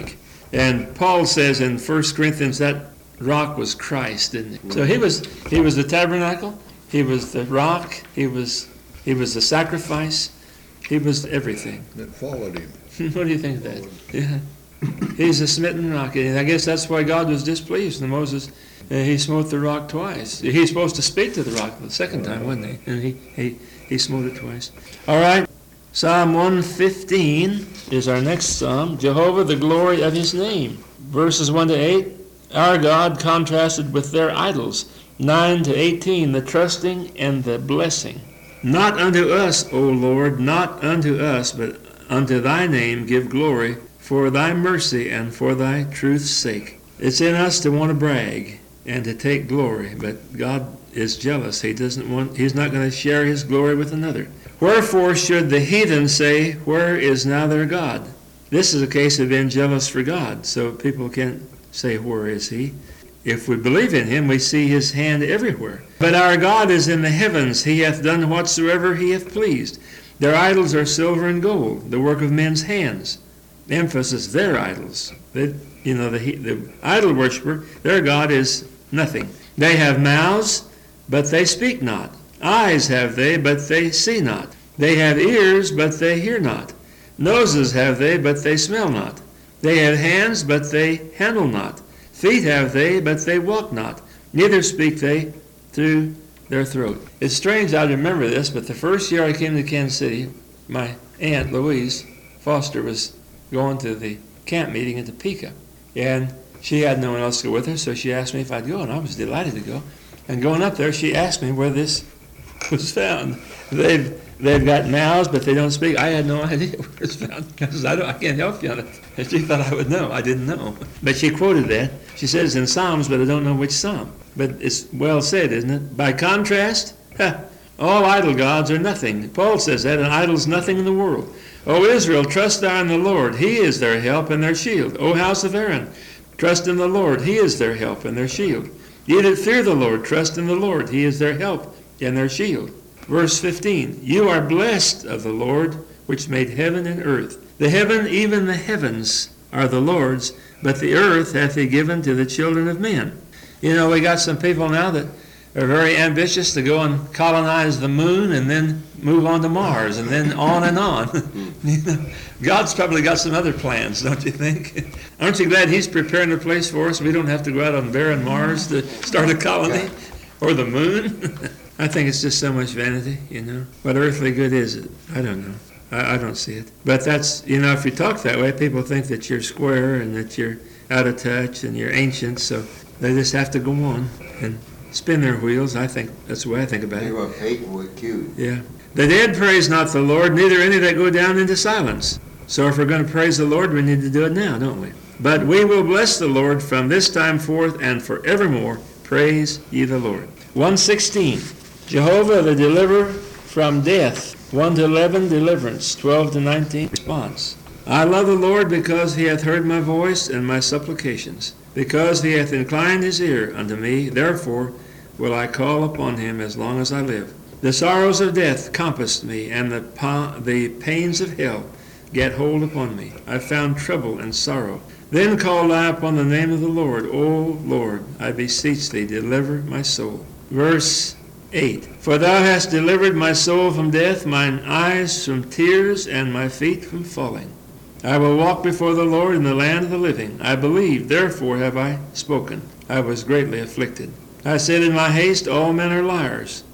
Speaker 1: And Paul says in First Corinthians that rock was Christ, didn't he? So he was he was the tabernacle, he was the rock, he was he was the sacrifice, he was everything.
Speaker 3: That followed him.
Speaker 1: What do you think of that? Yeah. He's a smitten rock. And I guess that's why God was displeased. And Moses, uh, he smote the rock twice. He's supposed to speak to the rock the second time, wasn't he? And he, he, he smote it twice. All right. Psalm one fifteen is our next psalm. Jehovah, the glory of his name. Verses one to eight. Our God contrasted with their idols. nine to eighteen. The trusting and the blessing. Not unto us, O Lord, not unto us, but unto thy name give glory, for thy mercy and for thy truth's sake. It's in us to want to brag and to take glory, but God is jealous. He doesn't want, he's not going to share his glory with another. Wherefore should the heathen say, where is now their God? This is a case of being jealous for God, so people can't say, where is he? If we believe in him, we see his hand everywhere. But our God is in the heavens. He hath done whatsoever he hath pleased. Their idols are silver and gold, the work of men's hands. Emphasis, their idols. They, you know, the, the idol worshiper, their God is nothing. They have mouths, but they speak not. Eyes have they, but they see not. They have ears, but they hear not. Noses have they, but they smell not. They have hands, but they handle not. Feet have they, but they walk not. Neither speak they through their throat. It's strange I remember this, but the first year I came to Kansas City, my aunt Louise Foster was going to the camp meeting in Topeka. And she had no one else to go with her, so she asked me if I'd go, and I was delighted to go. And going up there, she asked me where this was found. They've they've got mouths, but they don't speak. I had no idea where it's found because I don't I can't help you on it. And she thought I would know. I didn't know. But she quoted that. She says in Psalms, but I don't know which Psalm. But it's well said, isn't it? By contrast, huh, all idol gods are nothing. Paul says that an idol's nothing in the world. O Israel, trust thou in the Lord. He is their help and their shield. O house of Aaron, trust in the Lord. He is their help and their shield. Ye that fear the Lord, trust in the Lord. He is their help and their shield. Verse fifteen, you are blessed of the Lord, which made heaven and earth. The heaven, even the heavens, are the Lord's, but the earth hath he given to the children of men. You know, we got some people now that are very ambitious to go and colonize the moon and then move on to Mars and then on and on. You know, God's probably got some other plans, don't you think? Aren't you glad he's preparing a place for us? We don't have to go out on barren Mars to start a colony or the moon. I think it's just so much vanity, you know. What earthly good is it? I don't know. I, I don't see it. But that's, you know, if you talk that way, people think that you're square and that you're out of touch and you're ancient, so they just have to go on and spin their wheels. I think that's the way I think about
Speaker 2: They
Speaker 1: it.
Speaker 2: were faithful too.
Speaker 1: Yeah. The dead praise not the Lord, neither any that go down into silence. So if we're going to praise the Lord, we need to do it now, don't we? But we will bless the Lord from this time forth and forevermore. Praise ye the Lord. one sixteen. Jehovah the deliverer from death. one to eleven, deliverance. twelve to nineteen, response. I love the Lord because he hath heard my voice and my supplications. Because he hath inclined his ear unto me, therefore will I call upon him as long as I live. The sorrows of death compassed me, and the, pa- the pains of hell get hold upon me. I found trouble and sorrow. Then called I upon the name of the Lord. O Lord, I beseech thee, deliver my soul. Verse eight. For thou hast delivered my soul from death, mine eyes from tears, and my feet from falling. I will walk before the Lord in the land of the living. I believe, therefore have I spoken. I was greatly afflicted. I said in my haste, all men are liars.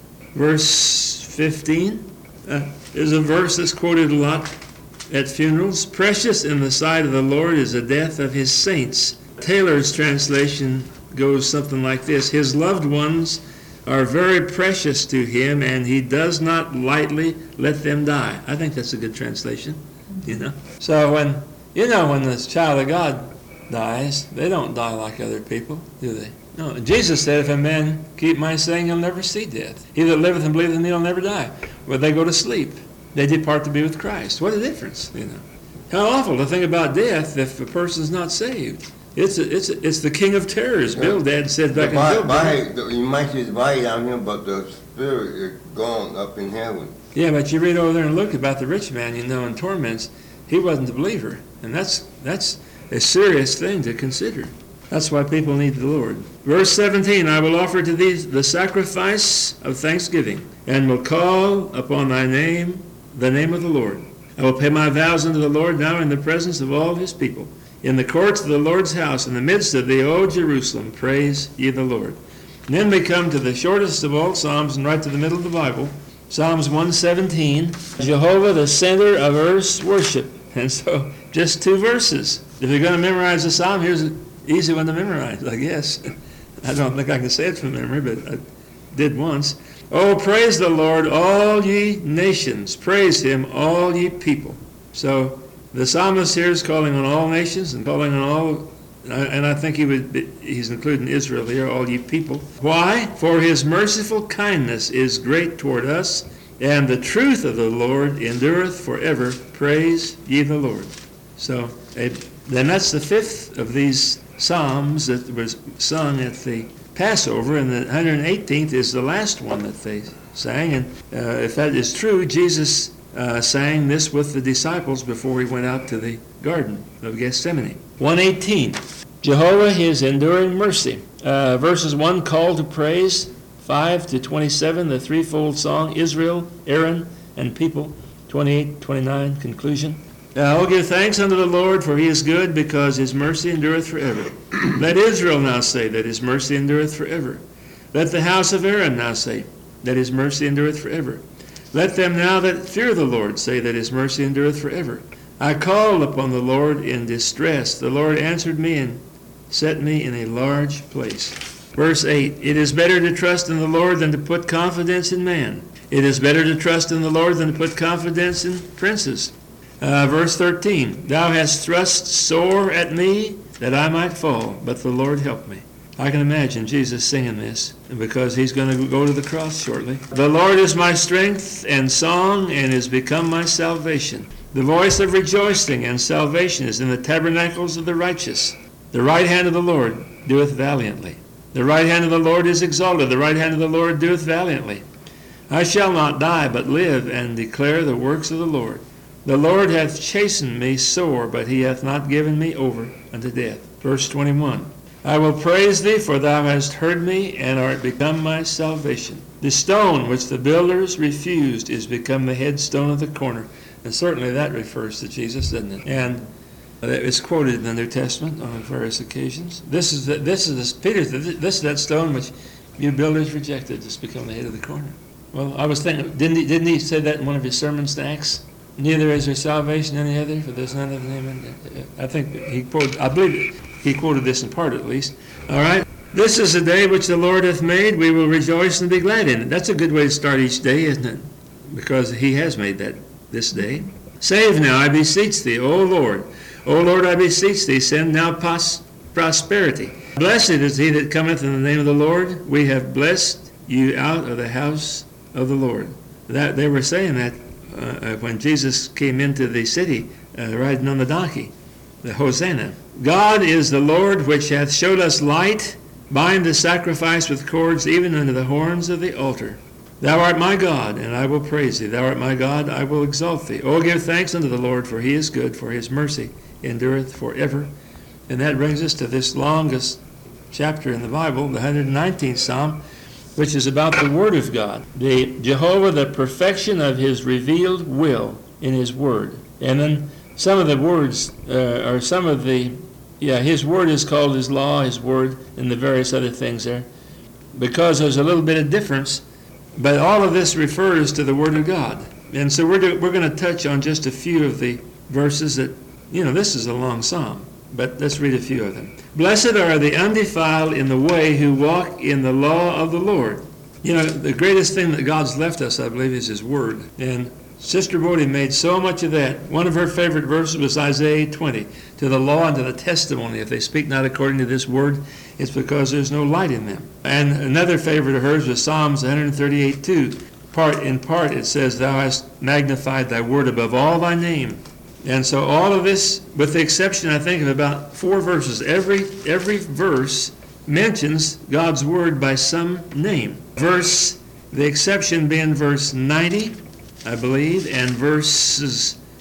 Speaker 1: Verse fifteen uh, is a verse that's quoted a lot at funerals. Precious in the sight of the Lord is the death of his saints. Taylor's translation goes something like this. His loved ones are very precious to him, and he does not lightly let them die. I think that's a good translation. You know, so when you know when this child of God dies, they don't die like other people, do they? No. Jesus said, "If a man keep my saying, he'll never see death. He that liveth and believeth in me will never die." Well, they go to sleep; they depart to be with Christ. What a difference, you know? How awful to think about death if a person's not saved. It's a, it's a, it's the king of terrors.
Speaker 2: Yeah.
Speaker 1: Bildad said back
Speaker 2: The
Speaker 1: in
Speaker 2: body,
Speaker 1: Job.
Speaker 2: body, the, you might see his body down here, but the spirit is gone up in heaven.
Speaker 1: Yeah, but you read over there and look about the rich man, you know, in torments. He wasn't a believer, and that's that's a serious thing to consider. That's why people need the Lord. Verse seventeen, I will offer to thee the sacrifice of thanksgiving, and will call upon thy name, the name of the Lord. I will pay my vows unto the Lord now in the presence of all his people. In the courts of the Lord's house, in the midst of thee, O Jerusalem, praise ye the Lord. And then we come to the shortest of all Psalms, and right to the middle of the Bible, Psalms one seventeen, Jehovah, the center of earth's worship. And so, just two verses. If you're going to memorize the Psalm, here's an easy one to memorize, I guess. I don't think I can say it from memory, but I did once. Oh, praise the Lord, all ye nations. Praise him, all ye people. So, the psalmist here is calling on all nations and calling on all, and I think he would be, he's including Israel here, all ye people. Why? For his merciful kindness is great toward us, and the truth of the Lord endureth forever. Praise ye the Lord. So, a, then that's the fifth of these psalms that was sung at the Passover, and the one hundred eighteenth is the last one that they sang. And uh, if that is true, Jesus uh, sang this with the disciples before he went out to the Garden of Gethsemane. one eighteen, Jehovah, his enduring mercy. Uh, verses one, call to praise. five to twenty-seven, the threefold song, Israel, Aaron, and people. twenty-eight, twenty-nine, conclusion. Uh, I'll give thanks unto the Lord, for he is good, because his mercy endureth forever. Let Israel now say that his mercy endureth forever. Let the house of Aaron now say that his mercy endureth forever. Let them now that fear the Lord say that his mercy endureth forever. I called upon the Lord in distress. The Lord answered me and set me in a large place. Verse eight, it is better to trust in the Lord than to put confidence in man. It is better to trust in the Lord than to put confidence in princes. Uh, verse thirteen, thou hast thrust sore at me that I might fall, but the Lord helped me. I can imagine Jesus singing this because he's going to go to the cross shortly. The Lord is my strength and song, and is become my salvation. The voice of rejoicing and salvation is in the tabernacles of the righteous. The right hand of the Lord doeth valiantly. The right hand of the Lord is exalted. The right hand of the Lord doeth valiantly. I shall not die, but live and declare the works of the Lord. The Lord hath chastened me sore, but he hath not given me over unto death. Verse twenty-one. I will praise thee, for thou hast heard me, and art become my salvation. The stone which the builders refused is become the headstone of the corner. And certainly that refers to Jesus, doesn't it? And it's quoted in the New Testament on various occasions. This is the, this is the, Peter. This is that stone which you builders rejected. It's become the head of the corner. Well, I was thinking, didn't he, didn't he say that in one of his sermon stacks? Neither is there salvation in any other, for there's none of the name in it. I think he quoted. I believe he quoted this in part, at least. All right. This is the day which the Lord hath made. We will rejoice and be glad in it. That's a good way to start each day, isn't it? Because he has made that this day. Save now, I beseech thee, O Lord. O Lord, I beseech thee, send now pos- prosperity. Blessed is he that cometh in the name of the Lord. We have blessed you out of the house of the Lord. That they were saying that uh, when Jesus came into the city, uh, riding on the donkey, the Hosanna. God is the Lord which hath showed us light. Bind the sacrifice with cords, even unto the horns of the altar. Thou art my God, and I will praise thee. Thou art my God, I will exalt thee. O give thanks unto the Lord, for he is good, for his mercy endureth forever. And that brings us to this longest chapter in the Bible, the one hundred nineteenth Psalm, which is about the Word of God. The Jehovah, the perfection of his revealed will in his Word. And then some of the words, uh, or some of the, yeah, his Word is called his law, his Word, and the various other things there. Because there's a little bit of difference, but all of this refers to the Word of God. And so we're, do, we're going to touch on just a few of the verses that, you know, this is a long psalm, but let's read a few of them. Blessed are the undefiled in the way who walk in the law of the Lord. You know, the greatest thing that God's left us, I believe, is his Word. And Sister Bodie made so much of that. One of her favorite verses was Isaiah twenty. To the law and to the testimony, if they speak not according to this word, it's because there's no light in them. And another favorite of hers was Psalms one thirty-eight two. Part in part it says, thou hast magnified thy word above all thy name. And so all of this, with the exception, I think, of about four verses, every every verse mentions God's word by some name. Verse, the exception being verse ninety, I believe, and verses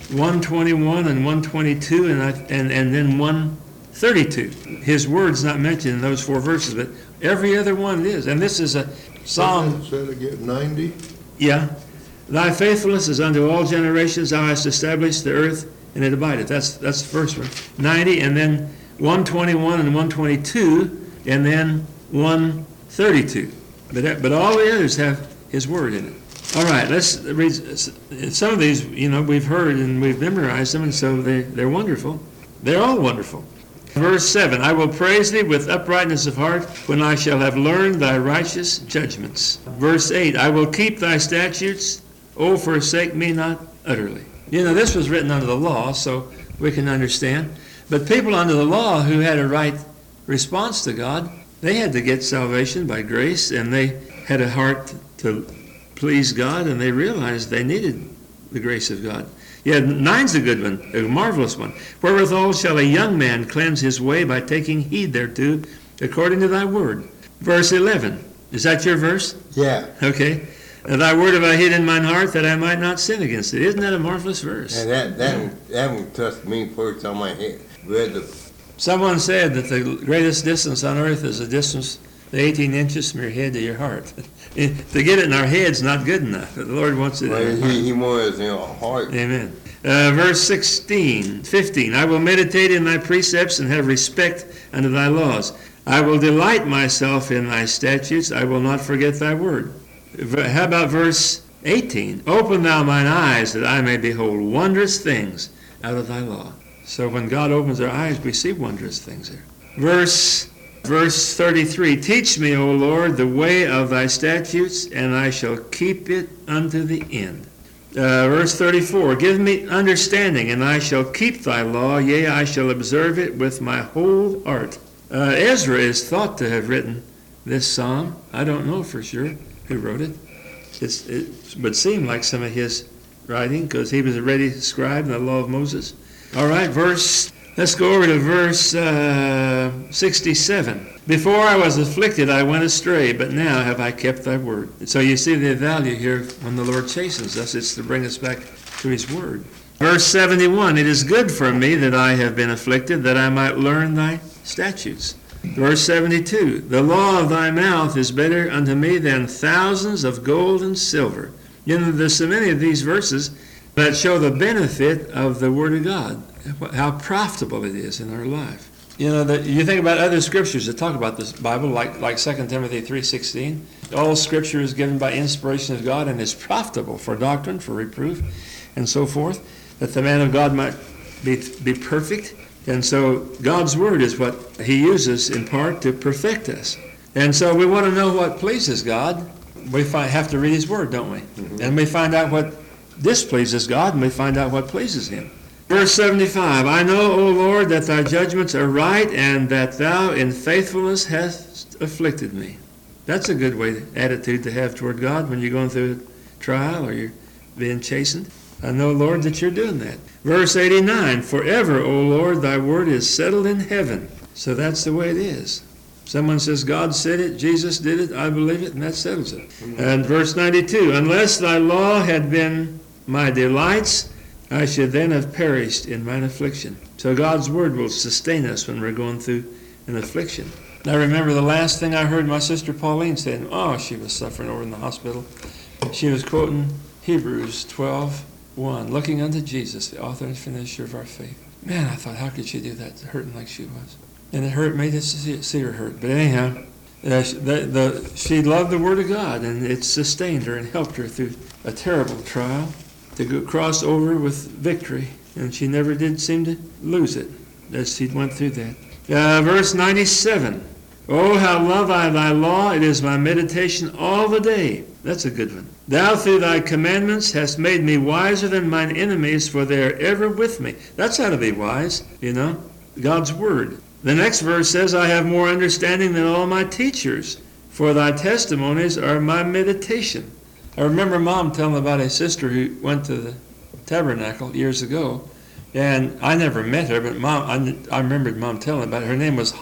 Speaker 1: one twenty-one and one twenty-two, and, I, and, and then one thirty-two. His word's not mentioned in those four verses, but every other one is. And this is a psalm.
Speaker 3: Said again, ninety?
Speaker 1: Yeah. Thy faithfulness is unto all generations. Thou hast established the earth, and it abideth. That's, that's the first one. ninety, and then one twenty-one and one twenty-two, and then one thirty-two. But, that, but all the others have his word in it. All right, let's read. Some of these, you know, we've heard and we've memorized them, and so they, they're wonderful. They're all wonderful. Verse seven, I will praise thee with uprightness of heart when I shall have learned thy righteous judgments. Verse eight, I will keep thy statutes, O forsake me not utterly. You know, this was written under the law, so we can understand. But people under the law who had a right response to God, they had to get salvation by grace, and they had a heart to please God, and they realized they needed the grace of God. Yeah, nine's a good one, a marvelous one. Wherewithal shall a young man cleanse his way by taking heed thereto, according to thy word. Verse eleven. Is that your verse?
Speaker 2: Yeah.
Speaker 1: Okay. And thy word have I hid in mine heart that I might not sin against it. Isn't that a marvelous verse?
Speaker 2: And that, that, one, that one touched me first on my head. Read the,
Speaker 1: Someone said that the greatest distance on earth is the distance, the eighteen inches from your head to your heart. To get it in our head's not good enough. The Lord wants it
Speaker 2: well,
Speaker 1: in our heart.
Speaker 2: he, he was in our heart.
Speaker 1: Amen. Uh, verse sixteen, fifteen. I will meditate in thy precepts and have respect unto thy laws. I will delight myself in thy statutes. I will not forget thy word. How about verse eighteen? Open thou mine eyes that I may behold wondrous things out of thy law. So when God opens our eyes, we see wondrous things there. Verse Verse thirty-three, teach me, O Lord, the way of thy statutes, and I shall keep it unto the end. Uh, verse thirty-four, give me understanding, and I shall keep thy law, yea, I shall observe it with my whole heart. Uh, Ezra is thought to have written this psalm. I don't know for sure who wrote it. It's, it would seem like some of his writing, because he was a ready scribe in the law of Moses. All right, verse... Let's go over to verse uh, sixty-seven. Before I was afflicted, I went astray, but now have I kept thy word. So you see the value here when the Lord chastens us. It's to bring us back to his word. Verse seventy-one, it is good for me that I have been afflicted, that I might learn thy statutes. Verse seventy-two, the law of thy mouth is better unto me than thousands of gold and silver. You know, there's so many of these verses that show the benefit of the word of God, how profitable it is in our life. You know, that you think about other scriptures that talk about this Bible, like like Second Timothy three sixteen. All scripture is given by inspiration of God and is profitable for doctrine, for reproof, and so forth, that the man of God might be, be perfect. And so God's word is what he uses in part to perfect us. And so we want to know what pleases God. We find, have to read his word, don't we? Mm-hmm. And we find out what displeases God, and we find out what pleases him. Verse seventy-five, I know, O Lord, that thy judgments are right, and that thou in faithfulness hast afflicted me. That's a good way, attitude to have toward God when you're going through a trial or you're being chastened. I know, Lord, that you're doing that. Verse eighty-nine, forever, O Lord, thy word is settled in heaven. So that's the way it is. Someone says, God said it, Jesus did it, I believe it, and that settles it. Mm-hmm. And verse ninety-two, unless thy law had been my delights, I should then have perished in mine affliction. So God's word will sustain us when we're going through an affliction. I remember the last thing I heard my sister Pauline saying, oh, she was suffering over in the hospital. She was quoting Hebrews twelve one, looking unto Jesus, the author and finisher of our faith. Man, I thought, how could she do that, hurting like she was? And it hurt me to see, see her hurt. But anyhow, uh, the, the, she loved the word of God, and it sustained her and helped her through a terrible trial to go cross over with victory. And she never did seem to lose it as she went through that. Uh, verse ninety-seven. Oh, how love I thy law, it is my meditation all the day. That's a good one. Thou through thy commandments hast made me wiser than mine enemies, for they are ever with me. That's how to be wise, you know, God's word. The next verse says, I have more understanding than all my teachers, for thy testimonies are my meditation. I remember Mom telling about a sister who went to the tabernacle years ago, and I never met her, but Mom, I, I remembered Mom telling about her. Her name was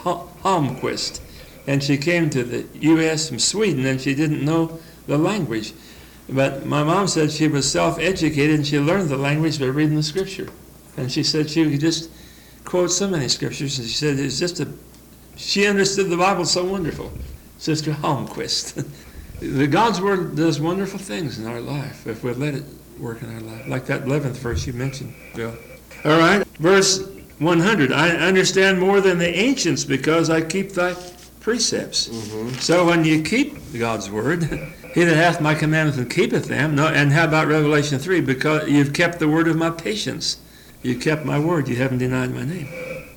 Speaker 1: Holmquist, and she came to the U S from Sweden, and she didn't know the language. But my mom said she was self-educated and she learned the language by reading the scripture. And she said she could just quote so many scriptures. And she said it's just a, she understood the Bible so wonderful. Sister Holmquist. The God's Word does wonderful things in our life if we let it work in our life. Like that eleventh verse you mentioned, Bill. All right, verse one hundred. I understand more than the ancients because I keep thy precepts. Mm-hmm. So when you keep God's Word, he that hath my commandments and keepeth them. No, and how about Revelation three? Because you've kept the word of my patience. You kept my word. You haven't denied my name.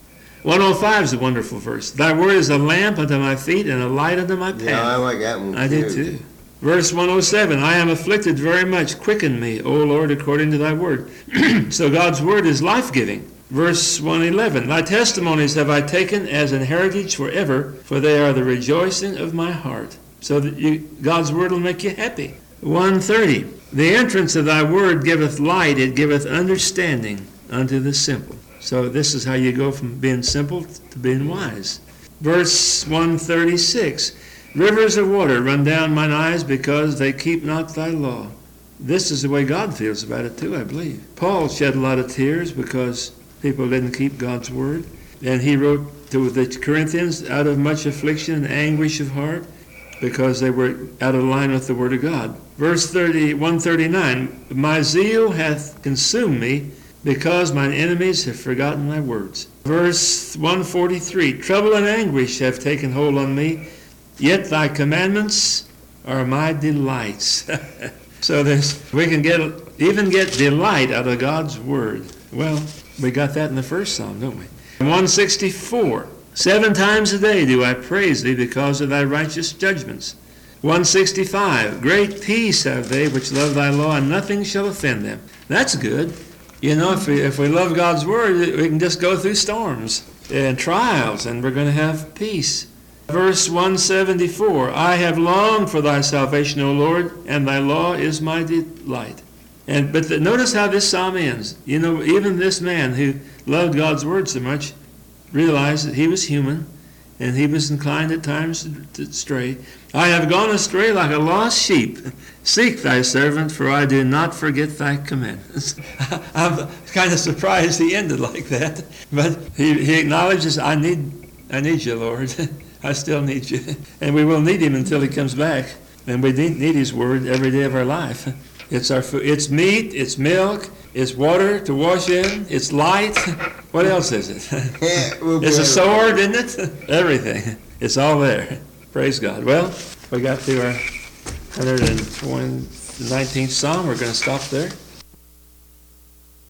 Speaker 1: one oh five is a wonderful verse. Thy word is a lamp unto my feet and a light unto my path.
Speaker 2: Yeah, I like that one.
Speaker 1: I did too. Verse one oh seven, I am afflicted very much. Quicken me, O Lord, according to thy word. So God's word is life-giving. Verse one eleven, thy testimonies have I taken as an heritage forever, for they are the rejoicing of my heart. So that you, God's word will make you happy. one thirty, the entrance of thy word giveth light, it giveth understanding unto the simple. So this is how you go from being simple to being wise. Verse one thirty-six, rivers of water run down mine eyes because they keep not thy law. This is the way God feels about it too, I believe. Paul shed a lot of tears because people didn't keep God's word. And he wrote to the Corinthians, out of much affliction and anguish of heart, because they were out of line with the word of God. Verse thirty, one thirty-nine, my zeal hath consumed me, because mine enemies have forgotten thy words. Verse one forty-three, trouble and anguish have taken hold on me, yet thy commandments are my delights. So there's, we can get even get delight out of God's word. Well, we got that in the first psalm, don't we? one sixty-four, seven times a day do I praise thee because of thy righteous judgments. one sixty-five, great peace have they which love thy law, and nothing shall offend them. That's good. You know, if we, if we love God's word, we can just go through storms and trials, and we're going to have peace. Verse one seventy-four, I have longed for thy salvation, O Lord, and thy law is my delight. And But the, notice how this psalm ends. You know, even this man who loved God's word so much realized that he was human, and he was inclined at times to, to stray. I have gone astray like a lost sheep. Seek thy servant, for I do not forget thy commandments. I'm kind of surprised he ended like that. But he, he acknowledges, I need, I need you, Lord. I still need you. And we will need him until he comes back. And we need, need his word every day of our life. It's our food. It's meat, it's milk, it's water to wash in, it's light. What else is it? It's a sword, isn't it? Everything. It's all there. Praise God. Well, we got to our one hundred nineteenth Psalm. We're going to stop there.